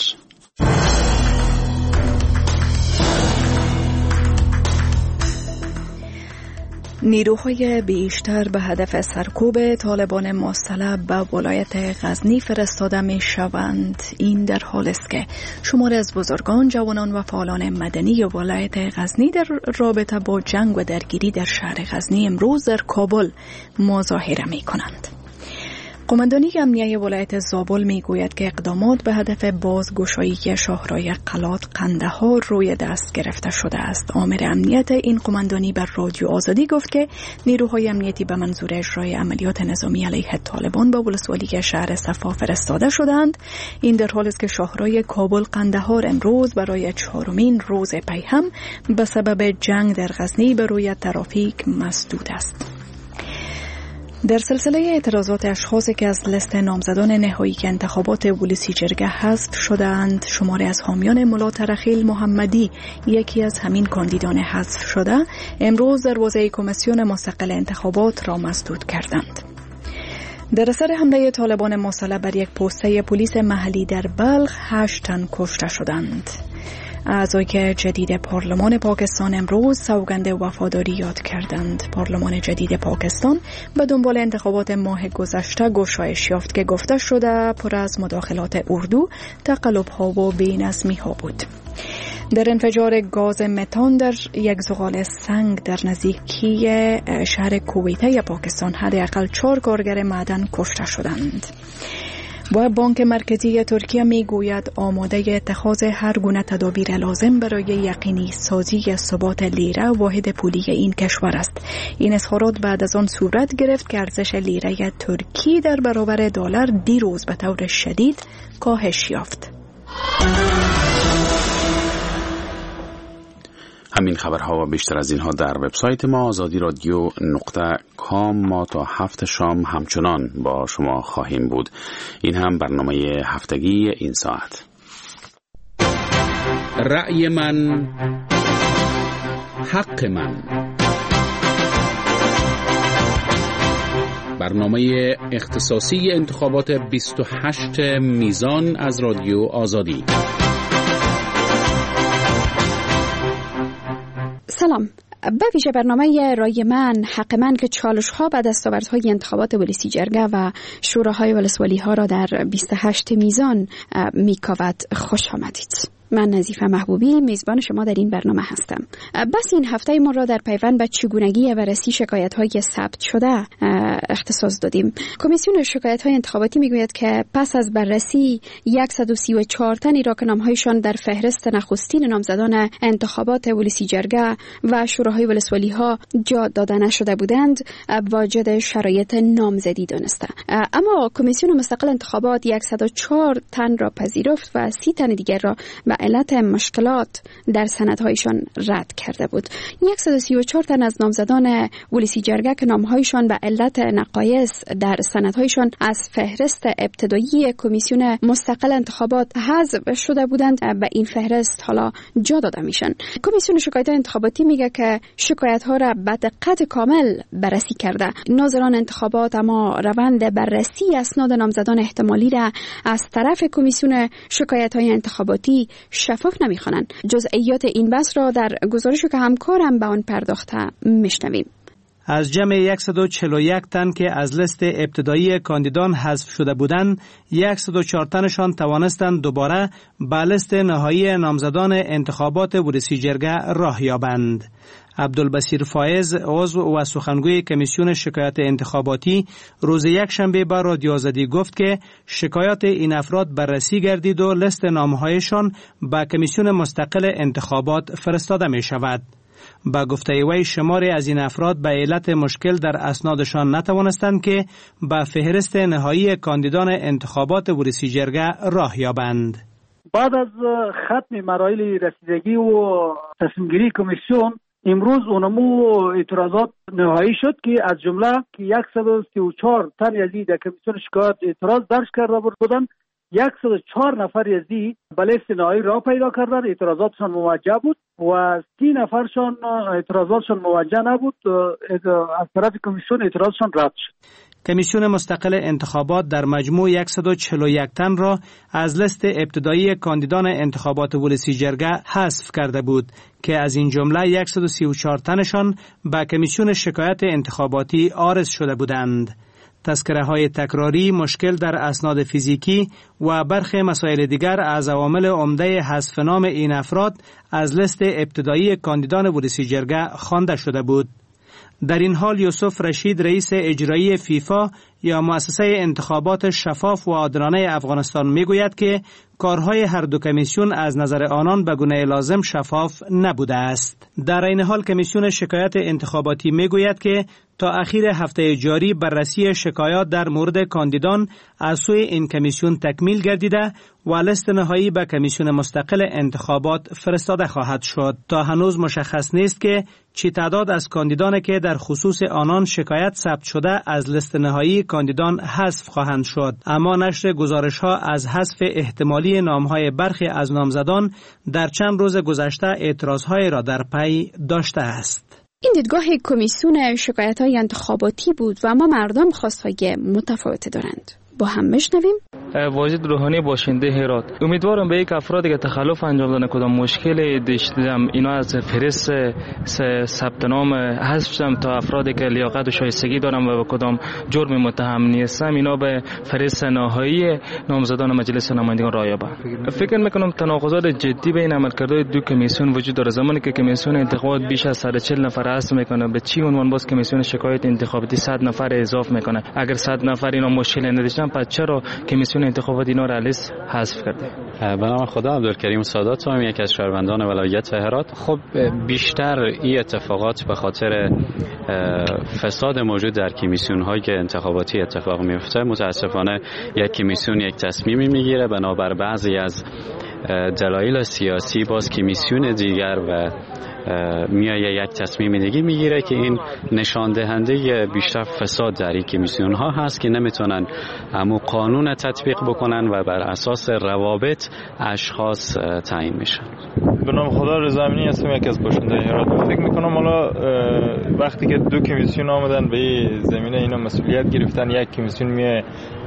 نیروهای بیشتر به هدف سرکوب طالبان مسلح به ولایت غزنی فرستاده می شوند. این در حالی است که شماری از بزرگان، جوانان و فعالان مدنی ولایت غزنی در رابطه با جنگ و درگیری در شهر غزنی امروز در کابل مظاهره می کنند. قماندانی امنیه ولایت زابل می گوید که اقدامات به هدف بازگشایی شاهراه قلات قندهار روی دست گرفته شده است. آمر امنیت این قماندانی بر رادیو آزادی گفت که نیروهای امنیتی به منظور اجرای عملیات نظامی علیه طالبان به ولسوالی شهر صفا فرستاده شدند. این در حالی است که شاهراه کابل قندهار امروز برای 4مین روز پی هم به سبب جنگ در غزنی به روی ترافیک مسدود است. در سلسله اعتراضات اشخاصی که از لیست نامزدان نهایی که انتخابات ولسی جرگه حذف شده‌اند، شماری از حامیان ملا ترخیل محمدی، یکی از همین کاندیدان حذف شده، امروز دروازه کمیسیون مستقل انتخابات را مسدود کردند. در اثر حمله طالبان مسلح بر یک پسته پلیس محلی در بلخ 8 تن کشته شدند. اعضای جدید پارلمان پاکستان امروز سوگند وفاداری یاد کردند. پارلمان جدید پاکستان به دنبال انتخابات ماه گذشته گشایش یافت که گفته شده پر از مداخلات اردو، تقلب‌ها و بی‌نظمی‌ها بود. در انفجار گاز متان در یک زغال سنگ در نزدیکی شهر کویته پاکستان حداقل 4 کارگر معدن کشته شدند. و بانک مرکزی ترکیه می گوید آماده اتخاذ هر گونه تدابیر لازم برای یقینی سازی ثبات لیره واحد پولی این کشور است. این اظهارات بعد از آن صورت گرفت که ارزش لیره ترکی در برابر دلار دیروز به طور شدید کاهش یافت. همین خبرها و بیشتر از اینها در وبسایت ما azadi.radio.com. ما تا 7 شام همچنان با شما خواهیم بود. این هم برنامه هفتگی این ساعت. رأی من حق من، برنامه اختصاصی انتخابات 28 میزان از رادیو آزادی. سلام. به ویژه برنامه رای من حق من که چالش ها و دستاوردهای انتخابات ولسی جرگه و شوراهای ولسوالی ها را در 28 میزان میکاود. خوش آمدید. من نظیفه محبوبی میزبان شما در این برنامه هستم. بس این هفته ما را در پیوند به چگونگی بررسی شکایت‌های ثبت شده اختصاص دادیم. کمیسیون شکایت‌های انتخاباتی میگوید که پس از بررسی 134 تنی را که نام‌هایشان در فهرست نخستین نامزدان انتخابات ولسی جرگه و شوراهای ولسوالی‌ها جا داده نشده بودند واجد شرایط نامزدی دانسته. اما کمیسیون مستقل انتخابات 104 تن را پذیرفت و 30 تن دیگر را به علت مشکلات در سندهایشان رد کرده بود. 134 تن از نامزدان ولسی جرگه که نامهایشان به علت نقایص در سندهایشان از فهرست ابتدایی کمیسیون مستقل انتخابات حذف شده بودند به این فهرست حالا جا داده میشن. کمیسیون شکایت انتخاباتی میگه که شکایت ها را به دقت کامل بررسی کرده. ناظران انتخابات اما روند بررسی اسناد نامزدان احتمالی را از طرف کمیسیون شکایت های انتخاباتی شفاف نمیخوانند. جزئیات این بحث را در گزارشی که همکارم به آن پرداخته میشنویم. از جمع 141 تن که از لیست ابتدایی کاندیدان حذف شده بودند، 104 تنشان توانستند دوباره به لیست نهایی نامزدان انتخابات ولسی جرگه راه یابند. عبدالبصیر فایز، عضو و سخنگوی کمیسیون شکایات انتخاباتی، روز یکشنبه به رادیو آزادی گفت که شکایات این افراد بررسی گردید و لیست نامه‌هایشان به کمیسیون مستقل انتخابات فرستاده می شود. با گفته وی شماری از این افراد به علت مشکل در اسنادشان نتوانستند که به فهرست نهایی کاندیدان انتخابات ولسی جرگه راه یابند. بعد از ختم مراحل رسیدگی و تصمیم گیری کمیسیون، امروز اونمو اعتراضات نهایی شد که از جمله که 134 تن یزی در کمیسیون شکایات اعتراض درج کرده بودند، 104 نفر یزی به لیست نهایی راه پیدا کردند. اعتراضاتشان موجه بود و 30 نفرشان اعتراضاتشان موجه نبود. از طرف کمیسیون اعتراضشان رد شد. کمیسیون مستقل انتخابات در مجموع 141 تن را از لیست ابتدایی کاندیدان انتخابات ولسی جرگه حذف کرده بود که از این جمله 134 تنشان به کمیسیون شکایات انتخاباتی عارض شده بودند. تذکره‌های تکراری، مشکل در اسناد فیزیکی و برخی مسائل دیگر از عوامل عمده حذف نام این افراد از لیست ابتدایی کاندیدان ولسی جرگه خوانده شده بود. در این حال یوسف رشید، رئیس اجرایی فیفا یا مؤسسه انتخابات شفاف و عادلانه افغانستان میگوید که کارهای هر دو کمیسیون از نظر آنان به گونه لازم شفاف نبوده است. در این حال کمیسیون شکایات انتخاباتی میگوید که تا اخیر هفته جاری بررسی شکایات در مورد کاندیدان از سوی این کمیسیون تکمیل گردیده و لیست نهایی به کمیسیون مستقل انتخابات فرستاده خواهد شد. تا هنوز مشخص نیست که چی تعداد از کاندیدان که در خصوص آنان شکایت ثبت شده از لیست نهایی کاندیدان حذف خواهند شد، اما نشر گزارش‌ها از حذف احتمالی نام‌های برخی از نامزدان در چند روز گذشته اعتراض‌های را در پی داشته است. این دیدگاه کمیسیون شکایت‌های انتخاباتی بود و اما مردم خواست‌های متفاوتی دارند. با هم میشنویم. واجد روحانی باشنده هرات. امیدوارم به یک افرادی که تخلف انجام دادن کدام مشکل داشتم اینا از فهرست ثبت نام حذف شدم تا افرادی که لیاقت و شایستگی دارن و به کدام جرم متهم نیستم اینا به فهرست نهایی نامزدان مجلس نمایندگان راه یابند. فکر میکنم تناقضات جدی بین عملکردهای دو کمیسیون وجود داره. زمانی که کمیسیون انتخابات بیش از 140 نفر حذف میکنه، به چی عنوان باز کمیسیون شکایت انتخاباتی 100 نفر اضافه میکنه؟ اگر 100 نفر اینا مشکل نداشتن پس چرا کمیسیون انتخابات اینا را لیست حذف کرده؟ به نام خدا، عبدالکریم سادات هم یکی از شهروندان ولایت هرات. خب بیشتر این اتفاقات به خاطر فساد موجود در کمیسیون های انتخاباتی اتفاق میفته. متاسفانه یک کمیسیون یک تصمیمی میگیره، بنابر بعضی از دلایل سیاسی باز کمیسیون دیگر و میایه یک تصمیم دیگه میگیره که این نشان دهنده بیشتر فساد در این کمیسیون ها هست که نمیتونن همون قانون تطبیق بکنن و بر اساس روابط اشخاص تعیین میشن. به نام خدا، رضا امینی هستم، یکی از باشنده هرات. فکر میکنم حالا وقتی که دو کمیسیون آمدن به این زمینه اینا مسئولیت گرفتن، یک کمیسیون میه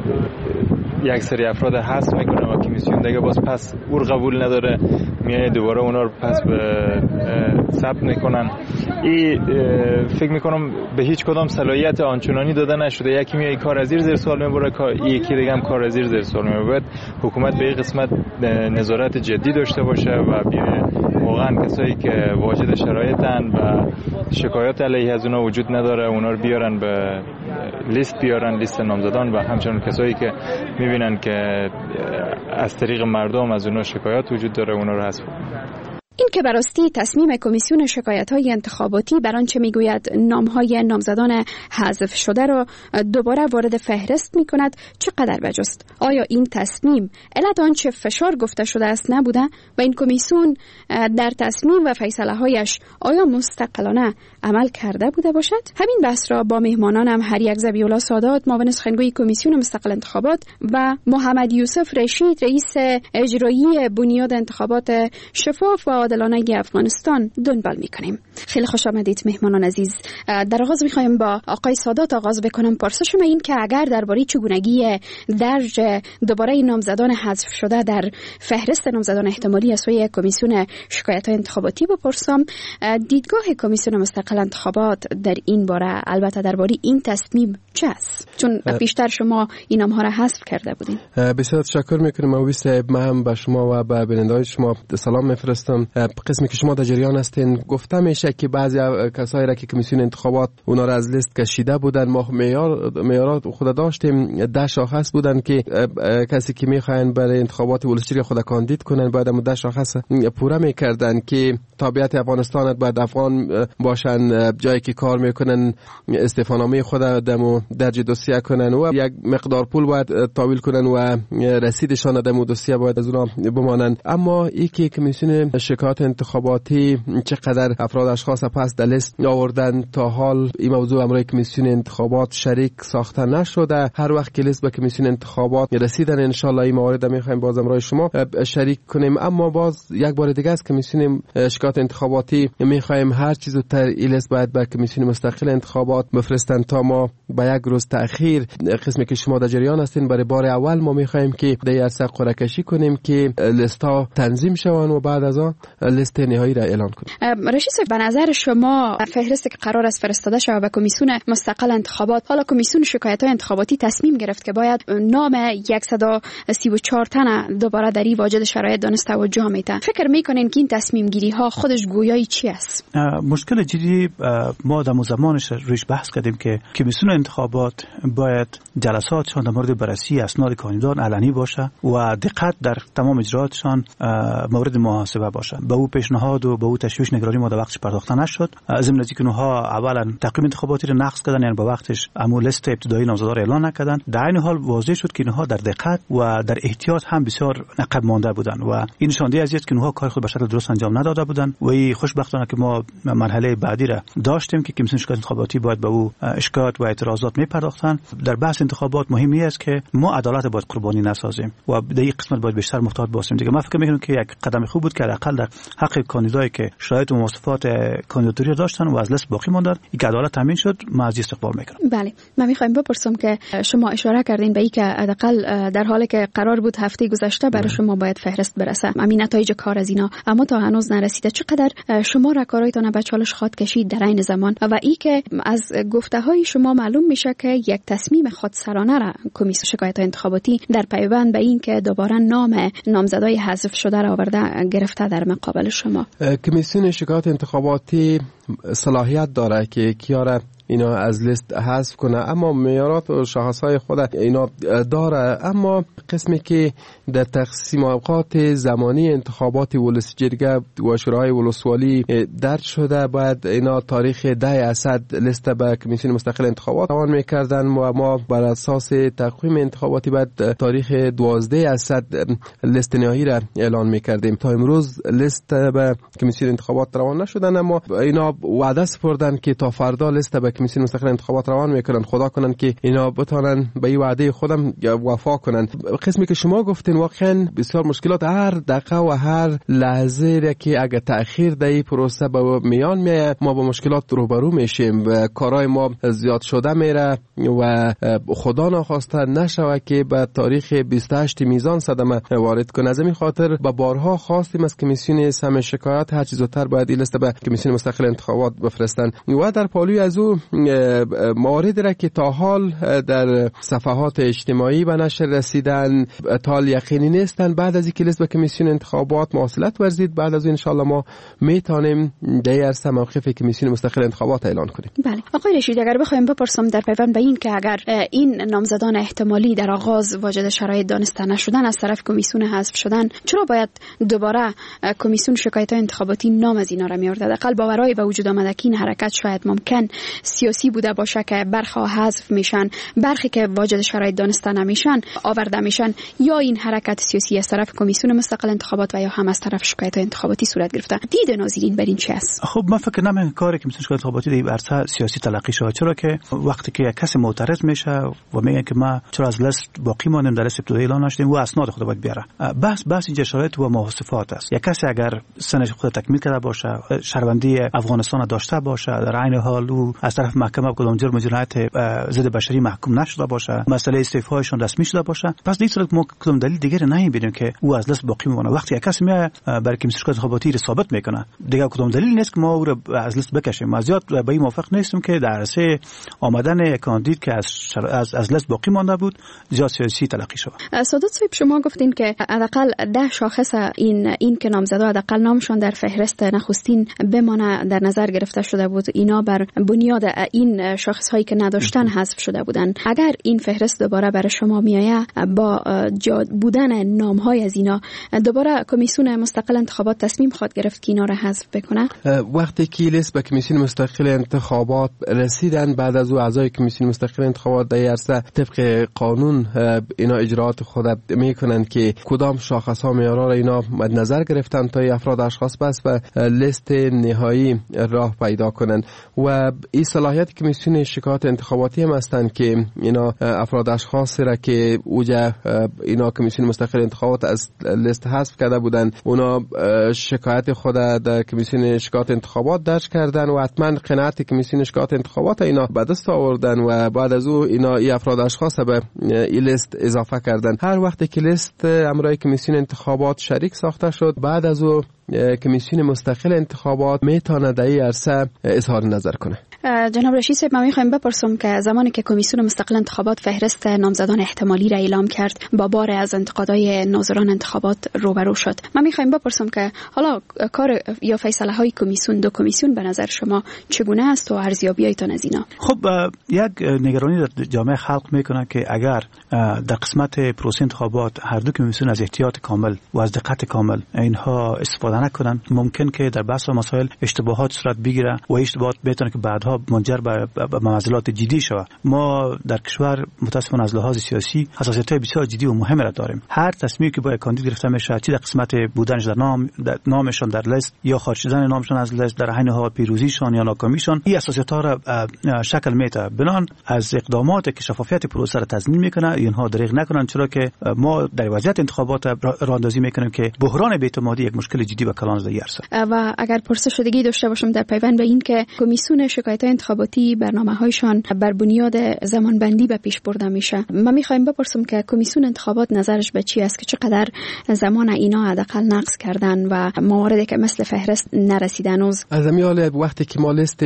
یک سری افراد حذف میکنه و کمیسیون دیگه باز پس او قبول نداره میایه دوباره اونا رو پس به ثبت میکنن. این فکر میکنم به هیچ کدام صلاحیت آنچنانی داده نشده. یکی میایه کار از زیر سوال میبره، یکی دیگه هم کار از زیر سوال میبره. حکومت به این قسمت نظارت جدی داشته باشه و واقعا کسایی که واجد شرایطن و شکایات علیه از اونا وجود نداره اونا رو بیارن به لیست نامزدان و همچنین کسایی که میبینن که از طریق مردم از اونا شکایات وجود داره اونا رو حذف کنن. این که براستی تصمیم کمیسیون شکایت‌های انتخاباتی بر آنچه میگوید نام‌های نامزدان حذف شده را دوباره وارد فهرست می‌کند چقدر بجاست؟ آیا این تصمیم علت آنچه فشار گفته شده است نبوده و این کمیسیون در تصمیم و فیصله‌هایش آیا مستقلانه عمل کرده بوده باشد؟ همین بحث را با مهمانانم هر یک ذبیح‌الله سادات، معاون سخنگوی کمیسیون مستقل انتخابات و محمد یوسف رشید، رئیس اجرایی بنیاد انتخابات شفاف و عادلانه افغانستان دنبال میکنیم. خیلی خوش آمدید مهمانان عزیز. در آغاز میخوایم با آقای سادات آغاز بکنم. پرسشم این که اگر درباره چگونگی درج دوباره نامزدان حذف شده در فهرست نامزدان احتمالی از سوی کمیسیون شکایت‌های انتخاباتی بپرسم، دیدگاه کمیسیون مستقل انتخابات در این باره، البته درباره این تصمیم چه است؟ چون پیشتر شما این نام‌ها را حذف کرده بودین. بسیار تشکر میکنم مولوی صاحب. من هم به شما و به بیننده‌های شما سلام میفرستم. قسمی که شما در جریان هستین گفته میشه که بعضی کسایی را که کمیسیون انتخابات اونا را از لیست کشیده بودن، ما معیارات خود داشتیم 10 شاخص بودن که کسی که میخواین برای انتخابات ولسیجرگه خود کاندید کنن باید 10 شاخص پوره میکردن که تابعیت افغانستان باید افغان باشن، جایی که کار میکنن استعفانامه خود دمو درج دوسیه کنن و یک مقدار پول باید تحویل کنن و رسیدشان دمو دوسیه باید از اونا بمانند. اما این که کمیسیون شکایت انتخاباتی چقدر افراد اشخاص پس در لیست آوردن تا حال این موضوع امروی کمیسیون انتخابات شریک ساخته نشده. هر وقت که لیست به کمیسیون انتخابات رسیدن ان شاء الله این موارد میخوایم باز امروی شما شریک کنیم. اما باز یک بار دیگه از کمیسیون شکایت انتخاباتی میخوایم هر چیز رو تر لیست باید به کمیسیون مستقل انتخابات بفرستن تا ما با یک روز تأخیر قسمی که شما در جریان هستین برای بار اول ما میخوایم که در عرصه قرعه کشی کنیم که لیست ها تنظیم شوند و بعد از آن لیست نهایی را اعلان کنیم. رشید صاحب، به نظر شما فهرستی که قرار است فرستاده شود به کمیسیون مستقل انتخابات، حالا کمیسیون شکایت‌های انتخاباتی تصمیم گرفت که باید نام 134 تن دوباره در این واجد شرایط دانست توجه میده، فکر میکنین که این تصمیم گیری ها خودش گویایی چی است؟ مشکل جدی ما در زمانش روش بحث کردیم که کمیسیون انتخابات باید جلساتشان در مورد بررسی اسناد کاندیدان علنی باشه و دقت در تمام اجراتشان مورد محاسبه باشه. به او پیشنهاد و به او تشویش نگرانی ما در وقتش پرداخته نشد. ضمن از اینکه اونها اولا تقویم انتخاباتی رو نقض کردن، یعنی به وقتش لیست ابتدایی نامزدان را اعلان نکردن. در این حال واضح شد که اینها در دقت و در احتیاط هم بسیار عقب مانده بودند و این نشانده از که اینها کار خود به شکل درست انجام نداده بودند و این خوشبختانه که ما مرحله بعدی را داشتیم که کمیسیون شکایت انتخاباتی باید به او شکایت و اعتراضات میپرداختن. در بحث انتخابات مهم است که ما عدالت باید قربانی نسازیم و در این قسمت باید بیشتر محتاط باشیم دیگه. من فکر میکنم که یک قدم خوب بود که حداقل در حق کاندیدایی که شرایط و مواصفات کاندیداتوری داشتن و از لیست باقی ماندن این عدالت تامین شد. ما از استقبال میکنم. بله، من میخوایم بپرسم که شما اشاره کردین به اینکه حداقل در حالی که قرار بود هفته گذشته برای شما باید فهرست برسه، همین نتایج کار از اینا اما تا هنوز نرسیده، چقدر شما را کارایتان به چالش خواهد کشید در این زمان و ای که از گفته های شما معلوم میشه که یک تصمیم خودسرانه را کمیسیون شکایت انتخاباتی در پیوند به این که دوباره نام نامزدای حذف شده را آورده گرفته در مقابل شما. کمیسیون شکایت انتخاباتی صلاحیت داره که کیاره اینا از لیست حذف کنه، اما معیارات و شاخصهای خود اینا داره. اما قسمی که در تقسیم اوقات زمانی انتخابات ولسیجرگه و شورای ولسوالی درج شده باید اینا تاریخ 10 اسد لیست به کمیسیون مستقل انتخابات روان میکردن و ما بر اساس تقویم انتخاباتی باید تاریخ 12 اسد لیست نهایی را اعلان میکردیم. تا امروز لیست به کمیسیون انتخابات روان نشدن، اما اینا وعده سپردن که تا فردا لیست به کمیسیون مستقل انتخابات روان میکنن. خدا کنن که اینا بتونن به این وعده خودم وفا کنن. قسمی که شما گفتین واقعا بسیار مشکلات هر دقیقه و هر لحظه را که اگه تأخیر در این پروسه به میان میاد ما با مشکلات روبرو میشیم و کارهای ما زیاد شده میره و خدا ناخواسته نشوه که به تاریخ 28 میزان صدمه وارد کنه. از این خاطر به بارها خواستیم از کمیسیون سم شکایت هر چیز زودتر باید این لیست به کمیسیون مستقل انتخابات بفرستن و در پالوی از او موارد را که تا حال در صفحات اجتماعی به نشر رسیدن تا یقینی نیستن بعد از اینکه لیست به کمیسیون انتخابات مواصلت ورزید بعد از ان شاء الله ما میتونیم در عرصه موقف کمیسیون مستقل انتخابات اعلان کنیم. بله آقای رشید، اگر بخوایم بپرسم در پیوند به این که اگر این نامزدان احتمالی در آغاز واجد شرایط دانسته نشدن از طرف کمیسیون حذف شدن، چرا باید دوباره کمیسیون شکایت انتخاباتی نام از اینا را میارد؟ حداقل باورای به وجود آمده که این حرکت شاید ممکن سیاسی بوده باشه که برخی حذف میشن، برخی که واجد شرایط دانسته نمیشن آورده میشن، یا این حرکت سیاسی از طرف کمیسیون مستقل انتخابات و یا هم از طرف شکایت انتخاباتی صورت گرفته؟ دید ناظرین بر این چه است؟ خب من فکر نمی کاری که کمیسیون شکایت انتخاباتی در عرصه سیاسی تلقی شده، چرا که وقتی که یک کسی معترض میشه و میگه که ما چرا از لیست باقی ماندیم، در لیست ابتدایی اعلان نشدیم، و اسناد خود باید بیاره. بس اینجا شرایط و مواصفات است. یک کسی اگر سنش خود تکمیل کرده باشه، شهروندی افغانستان داشته باشه، در عین حال او از طرف محکمه کدام جرم جنایت ضد بشری محکوم نشده باشه، مسئله استعفایشون رسمی شده باشه، پس در این صورت ما کدام دلیل دیگری نمیبینیم که او از لیست باقی بمونه. وقتی یک کسی میاد برای کمیسیون شکایت انتخاباتی ثابت میکنه، دیگه کدام دلیل نیست که ما او را از لیست بکشیم. ما زیاد به این موافق نیستیم که در عرصه آمدن کاندید که از لیست باقی مانده بود زیاد سیاسی تلقی شد. سادات صاحب، شما گفتین که حداقل 10 شاخص این که نامزدا حداقل نامشون در فهرست نخستین بمانه در نظر گرفته شده بود، اینا بر بنیاد این شاخص هایی که نداشتن حذف شده بودن. اگر این فهرست دوباره برای شما میآید با بودن نام های از اینا، دوباره کمیسیون مستقل انتخابات تصمیم خواهد گرفت که اینا را حذف بکنه؟ وقتی که لیست به کمیسیون مستقل انتخابات رسیدن، بعد از او اعضای کمیسیون مستقل انتخابات در عرصه طبق قانون اینا اجراات خود میکنن که کدام شاخص ها معیارا را اینا مد نظر گرفتن تا افراد اشخاص بس و لیست نهایی راه پیدا کنن. و این صلاحیت کمیسیون شکایت انتخاباتی هم هستند که اینا افراد اشخاص را که اوجا اینا کمیسیون مستقل انتخابات از لیست حذف کرده بودن، اونا شکایت خود در کمیسیون شکایت انتخابات درج کردن و حتما قناعت کمیسیون شکایت انتخابات اینا به دست آوردن و بعد از او اینا ای افراد اشخاص به این لیست اضافه کردن. هر وقت که لیست امرای کمیسیون انتخابات شریک ساخته شد، بعد از او کمیسیون مستقل انتخابات میتونه در این عرصه اظهار نظر کنه. جناب رشید صاحب، من میخوایم بپرسم که زمانی که کمیسیون مستقل انتخابات فهرست نامزدان احتمالی را اعلام کرد، با بار از انتقادهای ناظران انتخابات روبرو شد. من میخوایم بپرسم که حالا کار یا فیصله های دو کمیسیون به نظر شما چگونه است و ارزیابیاتون از اینا؟ خب یک نگرانی در جامعه خلق میکنه که اگر در قسمت پروسه انتخابات هر دو کمیسیون از احتیاط کامل و از دقت کامل اینها استفاده نکنن، ممکن که در بحث و مسائل اشتباهات صورت بگیره و اشتباهات میتونه که بعدها منجر به معضلات جدی شود. ما در کشور متاسفانه از لحاظ سیاسی حساسیت‌های بسیار جدی و مهمی را داریم. هر تصمیمی که با کاندید گرفته میشه، چه در قسمت بودنش در نامشون در لیست یا خارج شدن نامشون از لیست، در عین حال پیروزیشون یا ناکامیشون، این اساسیت‌ها را شکل میده. بنان از اقدامات که شفافیت پروسه را تضمین میکنه اینها دریغ نکنن، چرا که ما در وضعیت انتخابات راهاندازی میکنیم که بحران بی‌اعتمادی یک مشکل جدی و کلان در است. و اگر پرسش دیگه داشته باشم در پیوند به این که کمیسیون شکایت انتخاباتی برنامه‌هایشان بر بنیاد زمانبندی به پیش برده میشه، ما می‌خوایم بپرسم که کمیسیون انتخابات نظرش به چی است که چقدر زمان اینا حداقل نقض کردن و مواردی که مثل فهرست نرسیدن. از میال وقتی که ما لیست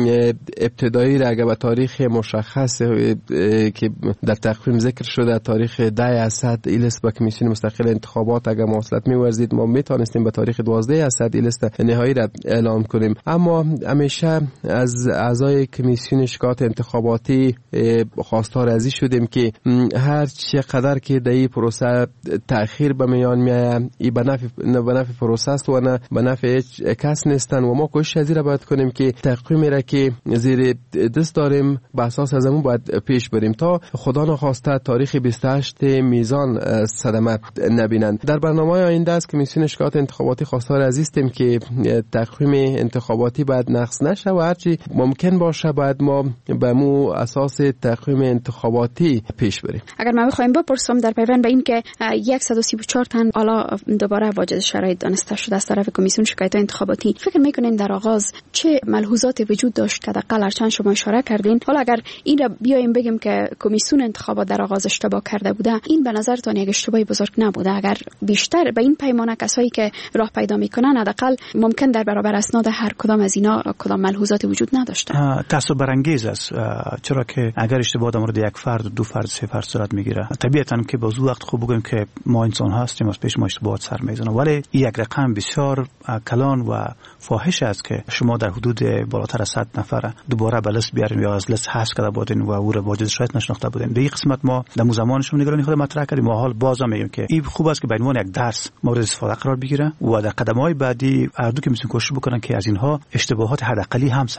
ابتدایی را به تاریخ مشخص که در تقویم ذکر شده تاریخ 10 اسد این لیست به کمیسیون مستقل انتخابات اگر مواصلت می‌ورزید، ما میتونستیم به تاریخ 12 اسد این لیست نهایی را اعلام کنیم. اما همیشه از اعضای کمیسیون شکایت انتخاباتی خواستار ازی شدیم که هر چقدر که در این پروسه تأخیر به میان میاد، این به نفع پروسه است و نه به نفع هیچ کس نیستن و ما کوشش ازی را باید کنیم که تقویمی را که زیر دست داریم به اساس از همون باید پیش بریم تا خدا نخواسته تاریخ 28 میزان صدمه نبینند. در برنامه آینده از کمیسیون شکایت انتخاباتی خواستار عزیزیم که تقویم انتخاباتی باید نقص نشه و هرچی ممکن باشه باید ما به مو اساس تقویم انتخاباتی پیش بریم. اگر ما بخوایم بپرسم در پیوند به این که 134 تن حالا دوباره واجد شرایط دانسته شده از طرف کمیسیون شکایت انتخاباتی، فکر میکنین در آغاز چه ملحوظاتی وجود داشت که حداقل هرچند شما اشاره کردین، حالا اگر این را بیایم بگیم که کمیسیون انتخابات در آغاز اشتباه کرده بوده، این به نظرتان یک اشتباهی بزرگ نبوده؟ اگر بیشتر به این پیمانه کسایی که راه پیدا میکنن حداقل ممکن در برابر اسناد هر کدام از اینا کدام ملحوظاتی وجود نداشته؟ تعصب برانگیز است، چرا که اگر اشتباه در مورد یک فرد، دو فرد، سه فرد صورت میگیره، طبیعتاً که باز وقت خوب بگیم که ما انسان هستیم، از پیش ما اشتباهات سر میزنه، ولی یک رقم بسیار کلان و فاحش است که شما در حدود بالاتر از 100 نفر دوباره به لیست بیارین یا از لیست حذف کرده بودین و او را واجد شرایط نشناخته بودین. در این قسمت ما در زمانشون نگرانی خود مطرح کردیم و حال باز هم میگیم که این خوب است که به عنوان یک درس مورد استفاده قرار بگیره و در قدم‌های بعدی هر دو کمیسیون کوشش بکنن که از اینها اشتباهات حداقلی هم سر نزنه.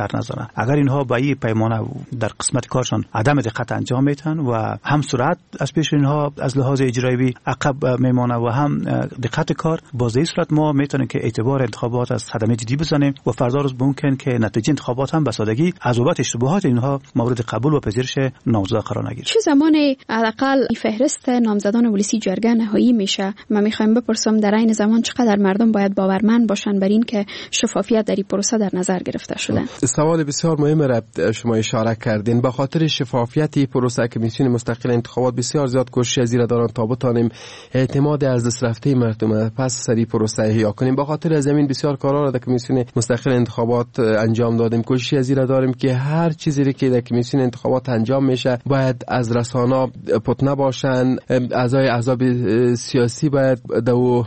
اگر اینها با این پیمانه در قسمت کارشان عدم دقت انجام میتن و هم سرعت از پیش اینها از لحاظ اجرایی عقب میمانه و هم دقت کار، باز این صورت ما میتونیم که اعتبار انتخابات از صدمه جدی بزنیم و فردا روز ممکن که نتیجه انتخابات هم به سادگی از بابت اشتباهات اینها مورد قبول و پذیرش نامزد قرار نگیره. چه زمانی حداقل فهرست نامزدان ولسی جرگه نهایی میشه؟ من میخوایم بپرسم در این زمان چقدر مردم باید باورمند باشن بر این که شفافیت در این پروسه در نظر گرفته شده؟ سوال بسیار مهم را شما اشاره کردین. به خاطر شفافیت پروسه کمیسیون مستقل انتخابات بسیار زیاد کوشش زیرا دارن تا بتانیم اعتماد از دست رفته مردم پس سری پروسه احیا کنیم. به خاطر از زمین بسیار کارا را در کمیسیون مستقل انتخابات انجام دادیم. کوشش زیرا داریم که هر چیزی که در کمیسیون انتخابات انجام میشه باید از رسانه پت نباشن، اعضای احزاب سیاسی باید دو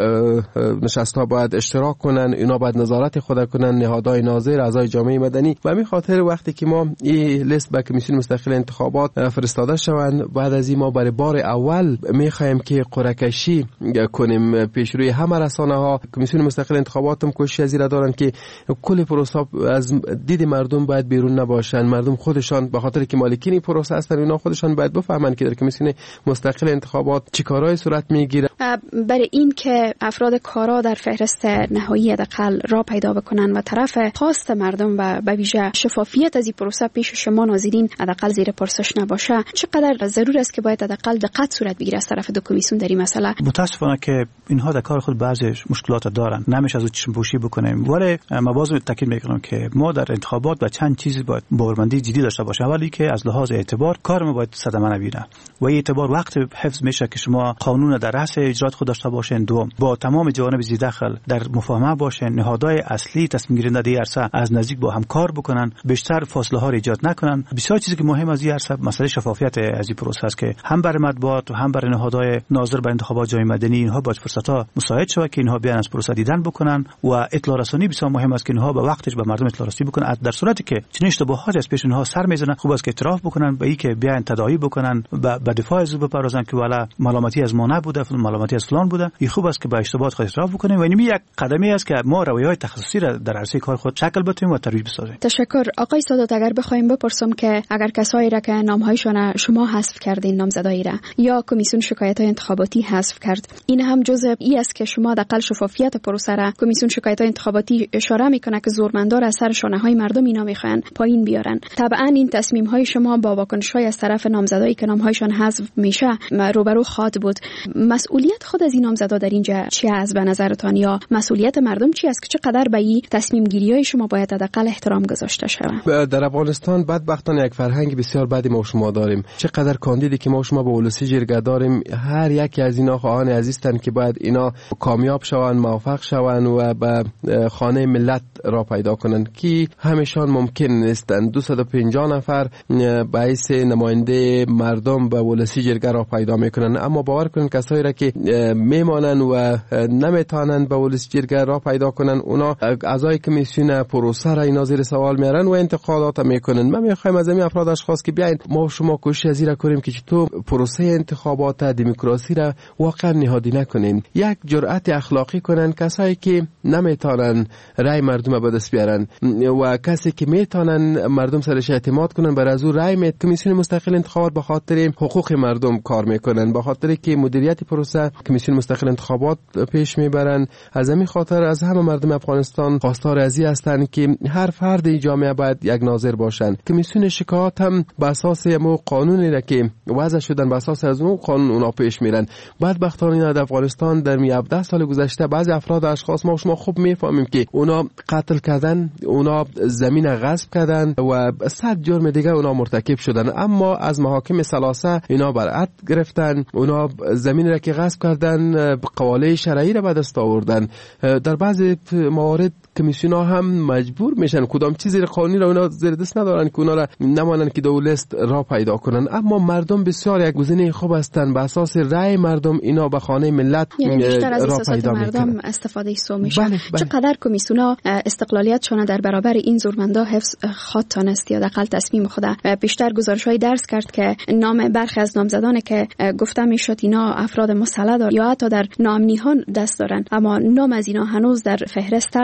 نشست‌ها باید اشتراک کنن، اینا باید نظارت خود کنن، نهادهای ناظر، اعضای جامعه مدنی. و همین خاطر وقتی که ما این لیست به کمیسیون مستقل انتخابات فرستاده شوند، بعد از این ما برای بار اول میخوایم که قرعه کشی کنیم پیش روی همه رسانه ها. کمیسیون مستقل انتخابات هم کوشش زیرا دارن که کل پروسه از دید مردم باید بیرون نباشن. مردم خودشان به خاطر که مالکین پروسه هستن، اینا خودشان باید بفهمن که در کمیسیون مستقل انتخابات چه کارهای صورت میگیره. برای این که افراد کارا در فهرست نهایی حداقل را پیدا بکنن و طرف خواست مردم و به ویژه شفافیت از این پروسه پیش شما ناظرین حداقل زیر پرسش نباشه، چقدر ضرور است که باید حداقل دقت صورت بگیره از طرف دو کمیسیون در این مسئله؟ متاسفانه که اینها در کار خود بعضی مشکلات دارن، نمیشه از چشم پوشی بکنیم. ولی ما باز تاکید میکنم که ما در انتخابات با چند چیز باید باورمندی جدی داشته باشیم. اولی که از لحاظ اعتبار کار ما باید صدمه نبینه و این اعتبار وقت حفظ میشه که شما قانون در رأس اجرات خود داشته باشین. دوم، با تمام جوانب زی داخل در مفاهمه باشین، نهادهای اصلی تصمیم گیرنده در عرصه از نزدیک با هم کار بکنن، بیشتر فاصله ها را ایجاد نکنن. بسیار چیزی که مهم از این عرصه مسئله شفافیت از این پروسه است که هم برای مطبوعات و هم برای نهادهای ناظر به انتخابات جامعه مدنی اینها باید فرصت‌ها مساعد شود که اینها بیان از پروسه دیدن بکنن و اطلاع رسانی بسیار مهم است که اینها به وقتش به مردم اطلاع رسانی بکنن. در صورتی که چنین اشتباهاتی از پیش اینها سر میزنن، خوب است که اعتراف بکنن، به اینکه بیان تداعی بکنن، به دفاع از بپردازن که والا ملامتی از ما نبوده، ملامتی از فلان بوده. این خوب است که به اشتباهات خود اعتراف بکنیم و این یک قدمی است که ما رویه‌های تخصصی را در عرصه کار خود شکل بدیم و ترویج بسازیم. تشکر. آقای سادات، اگر بخوایم بپرسم که اگر کسایی را که نامهایشان شما حذف کردین، نامزدایی را یا کمیسیون شکایت‌های انتخاباتی حذف کرد، این هم جزء ای است که شما دقل شفافیت پروسه را کمیسیون شکایت‌های انتخاباتی اشاره میکنه که زورمندار از سر شانه‌های مردم اینا میخوان پایین بیارن. طبعا این تصمیم‌های شما با واکنش‌های از طرف نامزدایی که نامهایشان حذف میشه روبرو خواهد بود. مسئولیت خود از این نامزدا در اینجا چی است به نظرتان، یا مسئولیت مردم چی است که چقدر به این تصمیم گیری‌های شما باید حداقل احترام گذاشته شود؟ در افغانستان بدبختانه یک فرهنگ بسیار بدی ما شما داریم. چقدر کاندیدی که ما شما به ولسی جرگه داریم، هر یکی از اینا خواهان عزیزن که باید اینا کامیاب شوند، موفق شوند و به خانه ملت را پیدا کنند که همیشان ممکن نیستند. 250 نفر باعث نماینده مردم به ولسی جرگه را پیدا میکنن، اما باور کنید کسایی را که میمانن و نمیتونن به ولسی جرگه را پیدا کنن، اونا اعضای کمیسیون پروسه را اینا زیر سوال میارن و انتقادات میکنن. ما میخوایم از این افراد اشخاص که بیاین ما شما کوشش زیرا کنیم که تو پروسه انتخابات دموکراسی را واقعا نهادی نکنین، یک جرأت اخلاقی کنن کسایی که نمیتونن رای مردم به دست بیارن و کسی که میتونن مردم سرش اعتماد کنن بر از او رای کمیسیون مستقل انتخابات به خاطر حقوق مردم کار میکنن، به خاطر که مدیریت پروسه کمیسیون مستقل انتخابات پیش میبرن. از همین خاطر از همه مردم افغانستان خواستار ازی هستند که هر فرد جامعه باید یک ناظر باشند. کمیسیون شکایات هم به اساس مو قانونی را که وضع شدن به اساس از اون قانون اونا پیش میرن. بدبختانه در افغانستان در 17 سال گذشته بعضی افراد و اشخاص ما شما خوب میفهمیم که اونا قتل کردن، اونا زمین غصب کردن و 100 جرم دیگه اونا مرتکب شدن، اما از محاکم ثلاثه اینا برأت گرفتن. اونا زمین را که غصب کردن قواله شرعی را به دست آوردن. در بعضی موارد کمیسیون ها هم مجبور میشن کدام چیزی قانونی را اونا زیر دست ندارن که اونا را نمانن که دولت را پیدا کنن، اما مردم بسیار یک گزینه خوب هستند. به اساس رأی مردم اینا به خانه ملت بیشتر از را پیدا مردم میکنن. استفاده سو میشه. چقدر کمیسیون ها استقلالیتشون در برابر این زورمندا حفظ خواهد تانست یا دقل تصمیم خود بیشتر گزارش‌های درس کرد که نام برخی از نامزدان که گفته میشد اینا افراد مسلح دار یا حتی در نامنی ها دست دارن، اما نام از اینا هنوز در فهرست است و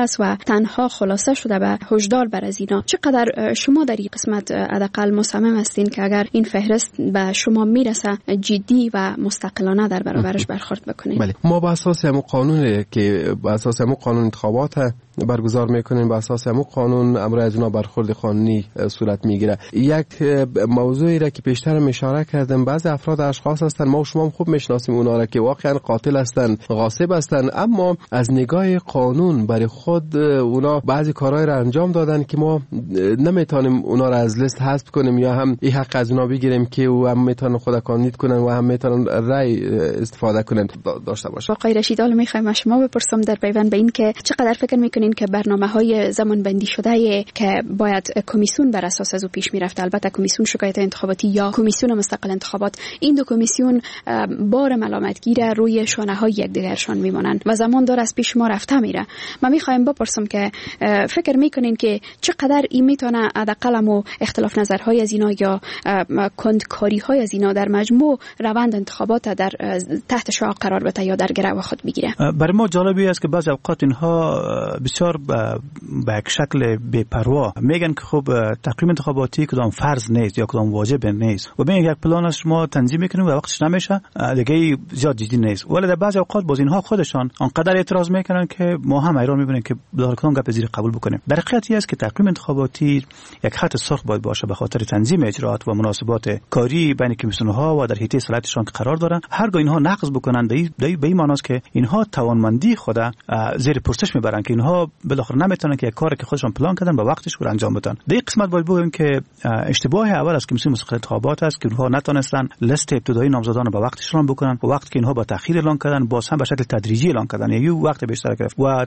تنها خلاصه شده به هشدار بر از اینا. چقدر شما در این قسمت حداقل مصمم هستین که اگر این فهرست به شما میرسه جدی و مستقلانه در برابرش برخورد بکنین؟ بله، ما به اساس همون قانون که به اساس همون قانون انتخابات برگزار میکنیم، به اساس همون قانون امر از اونا برخورد قانونی صورت میگیره. یک موضوعی را که پیشتر اشاره کردم، بعضی افراد اشخاص هستن ما و شما هم خوب میشناسیم اونا را که واقعا قاتل هستن، غاصب هستن، اما از نگاه قانون برای خود اونا بعضی کارهای را انجام دادن که ما نمیتونیم اونا را از لیست حذف کنیم یا هم این حق از اونا بگیریم که او هم میتونن خود کاندید کنن و هم میتونن رای استفاده کنن داشته باشه. آقای رشید، حالا میخوایم شما بپرسم در پیوند به این که چقدر فکر میکنین که برنامه‌های زمان بندی شده که باید کمیسیون بر اساس از او پیش میرفت، البته کمیسیون شکایت انتخاباتی یا کمیسیون مستقل انتخابات، این دو کمیسیون بار ملامتگیر روی شانه‌های یکدیگرشان میمونن و زمان داره از پیش ما رفته میره. من میخوایم بپرسم که فکر میکنین که چقدر این میتونه حداقل اختلاف نظرهای از اینا یا کندکاری‌های از اینا در مجموع روند انتخابات در تحت شعاع قرار بده یا در گرو خود بگیره؟ برای ما جالبی است که بعضی اوقات اینها بسیار به یک شکل بی‌پروا میگن که خب تقویم انتخاباتی کدام فرض نیست یا کدام واجب نیست و میگن یک پلان از شما تنظیم میکنیم و وقتش نمیشه دیگه زیاد جدی نیست. ولی در بعضی اوقات باز اینها خودشان آنقدر اعتراض میکنن که ما هم ایران میبینیم که دار کدام گپ زیر قبول بکنیم. در حقیقتی است که تقویم انتخاباتی یک خط سرخ باید باشه به خاطر تنظیم اجراءات و مناسبات کاری بین کمیسیون‌ها و در حیطه صلاحیتشان که قرار دارن. هرگاه اینها نقض بکنن به این معنی است که اینها توانمندی خود زیر پرسش میبرن که اینها بالاخره نمیتونن که یک کاری که خودشون پلان کردن به وقتش رو انجام بدن. در این قسمت باید بگیم که اشتباه اول از کمیسیون مستقل انتخابات است که اونها نتونستن لیست ابتدایی نامزدان به وقتش اعلام بکنن و وقتی که اینها با تأخیر اعلام کردن باز هم به شکل تدریجی اعلام کردن، یعنی وقت بیشتر گرفت و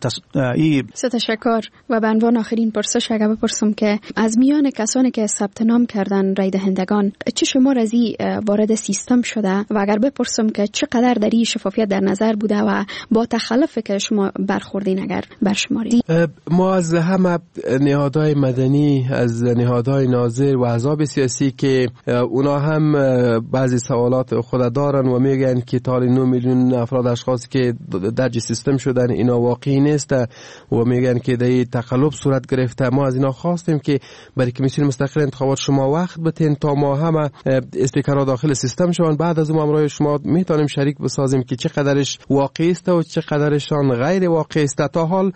تشکر. و به عنوان آخرین پرسش اگه بپرسم که از میان کسانی که ثبت نام کردن رای دهندگان چه شمار از این وارد سیستم شده و اگر بپرسم که چقدر در این شفافیت در نظر بوده و با تخلف که شما برخوردین اگر برشمارید؟ ما از همه نهادهای مدنی، از نهادهای ناظر و احزاب سیاسی که اونا هم بعضی سوالات خود دارن و میگن که تا 9 میلیون افراد اشخاصی که درج سیستم شدن اینا واقعی نیست و میگن که در تقلب صورت گرفته. ما از اینا خواستیم که برای کمیسیون مستقل انتخابات شما وقت بتین تا ما همه استیکرها داخل سیستم شون، بعد از اون امرای شما میتونیم شریک بسازیم که چقدرش واقعی است و چقدرشان غیر واقعی است. تا حال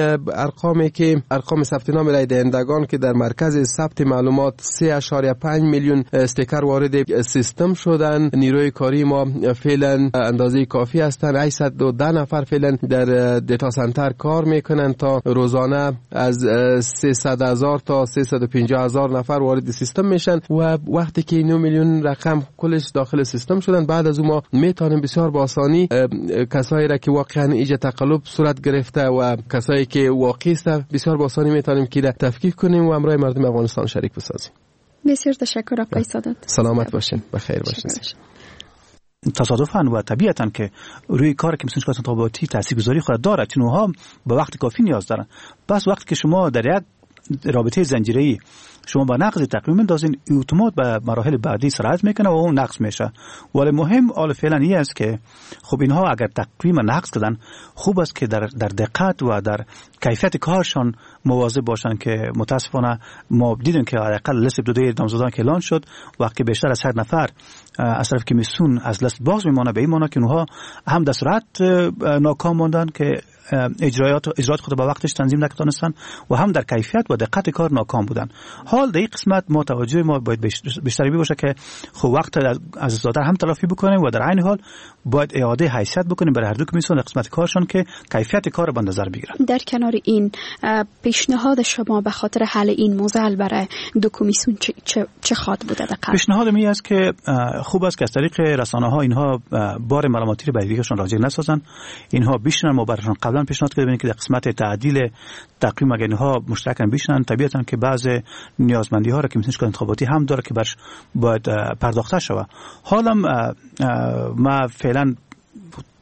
ارقام ثبت نام رای دهندگان که در مرکز ثبت معلومات 3.5 میلیون استیکر وارد سیستم شدن. نیروی کاری ما فعلا اندازه کافی هستند. 810 نفر فعلا در دیتا سنتر کار میکنن تا روزانه از 300,000 تا 350,000 نفر وارد سیستم میشن و وقتی که 9 میلیون رقم کلش داخل سیستم شدن بعد از اون ما میتونیم بسیار با آسانی کسایی را که واقعا ایجاد تقلب صورت گرفته و کسایی که واقعی است بسیار با آسانی میتونیم که تفکیک کنیم و امرای مردم افغانستان شریک بسازیم. بسیار تشکر آقای سادات. سلامت باشین، بخیر باشین. تصادفاً و طبیعتاً که روی کار کمیسیون شکایت انتخاباتی تاثیرگذاری خود داره چون اونها به وقت کافی نیاز دارن. پس وقتی که شما در یک رابطه زنجیره‌ای شما با نقض تقویم اندازین اتومات به مراحل بعدی سرایت میکنه و اون نقض میشه. ولی مهم حال فعلا این است که خب اینها اگر تقویم نقض کردن خوب است که در دقت و در کیفیت کارشان مواظب باشن که متاسفانه ما دیدیم که حداقل لیست ابتدایی نامزدان که اعلان شد وقتی بیشتر از 100 نفر از طرف کمیسیون از لیست باز میمونه به این معنی که اونها هم در صورت ناکام موندن که اجرات خود به وقتش تنظیم نکردن و هم در کیفیت و دقت کار ناکام بودن. حال در این قسمت ما توجه ما باید بیشتری باشه که خب وقت از زیادتر هم تلافی بکنیم و در عین حال باید اعاده حیثیت بکنیم برای هر دو کمیسیون در قسمت کارشان که کیفیت کار به نظر بگیرن. در کنار این پیشنهاد شما به خاطر حل این موزل برای دو کمیسیون چه خواد بوده؟ پیشنهاد می است که خوب است که از طریق رسانه‌ها اینها بار ملامتی رو به دیگرشون راجع نسازن. اینها بیشتر ما براشون قبلا پیشنهاد کردیم که در قسمت تعدیل تقویم اگر اینها مشترکاً بیشترن طبیعتاً که بعض نیازمندی ها را که کمیسیون شکایت انتخاباتی هم داره که برش باید پرداخته شود. حالا ما فعلا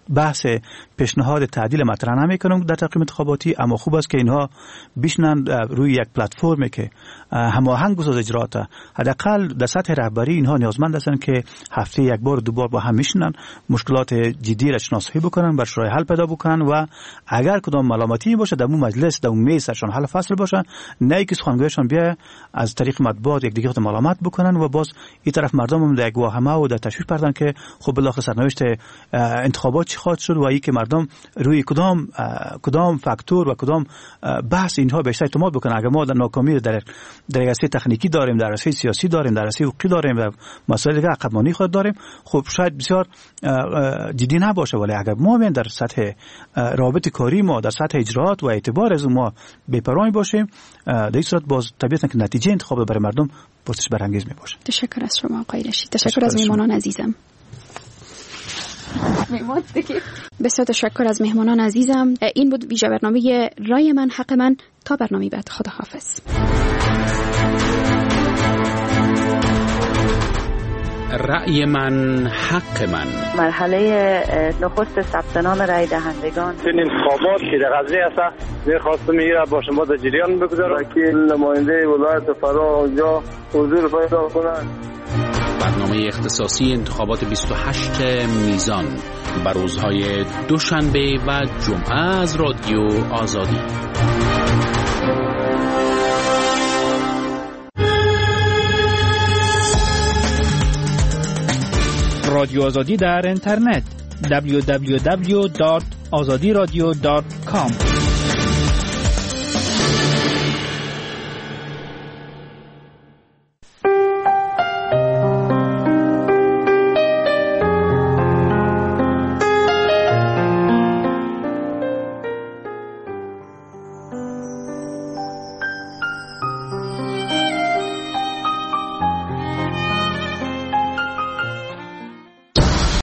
بحث پیشنهاد تعدیل مطرح نمیکنم در تقویم انتخاباتی، اما خوب است که اینها بشنن روی یک پلتفرمی که هماهنگ بسازه اجراات. حداقل در سطح رهبری اینها نیازمند هستند که هفته یک بار دو بار با هم میشنن، مشکلات جدی را شناسایی بکنن، بر راه حل پیدا بکنن و اگر کدام ملامتی باشه در اون مجلس در اون میزشان حل فصل باشه، نه که سخنگویشان بیا از طریق مطبوعات یک دیگه ملامت بکنن و باز این طرف مردم هم در واهمه و در تشویش پردن که خب بالاخره سرنوشت انتخابات چی خواهد شد و این که مردم روی کدام فاکتور و کدام بحث اینها بیشتر اعتماد بکنن. اگر ما در ناکامی در عرصه تکنیکی داریم، در عرصه سیاسی داریم، در عرصه حقوقی داریم و مسائل دیگه عقب‌مانی خود داریم، خب شاید بسیار جدی نباشه، ولی اگر ما در سطح رابط کاری ما در سطح اجراات و اعتبار از ما بی‌پروا باشیم، در این صورت باز طبیعتاً که نتیجه انتخاب برای مردم پرسش برانگیز می باشه. تشکر از شما آقای رشید. تشکر از میهمانان عزیزم. بسیار تشکر از مهمانان عزیزم. این بود ویژه برنامه رای من حق من. تا برنامه بعد، خداحافظ. رأی من حق من. مرحله نخست ثبت نام رای دهندگان. این انتخابات که در غزنی است، می‌خواستم میره با شما در جریان بگذارم. وکیل نماینده ولایت فرا اونجا حضور پیدا کنند. برنامه اختصاصی انتخابات 28 میزان بر روزهای دوشنبه و جمعه از رادیو آزادی. رادیو آزادی در اینترنت www.azadiradio.com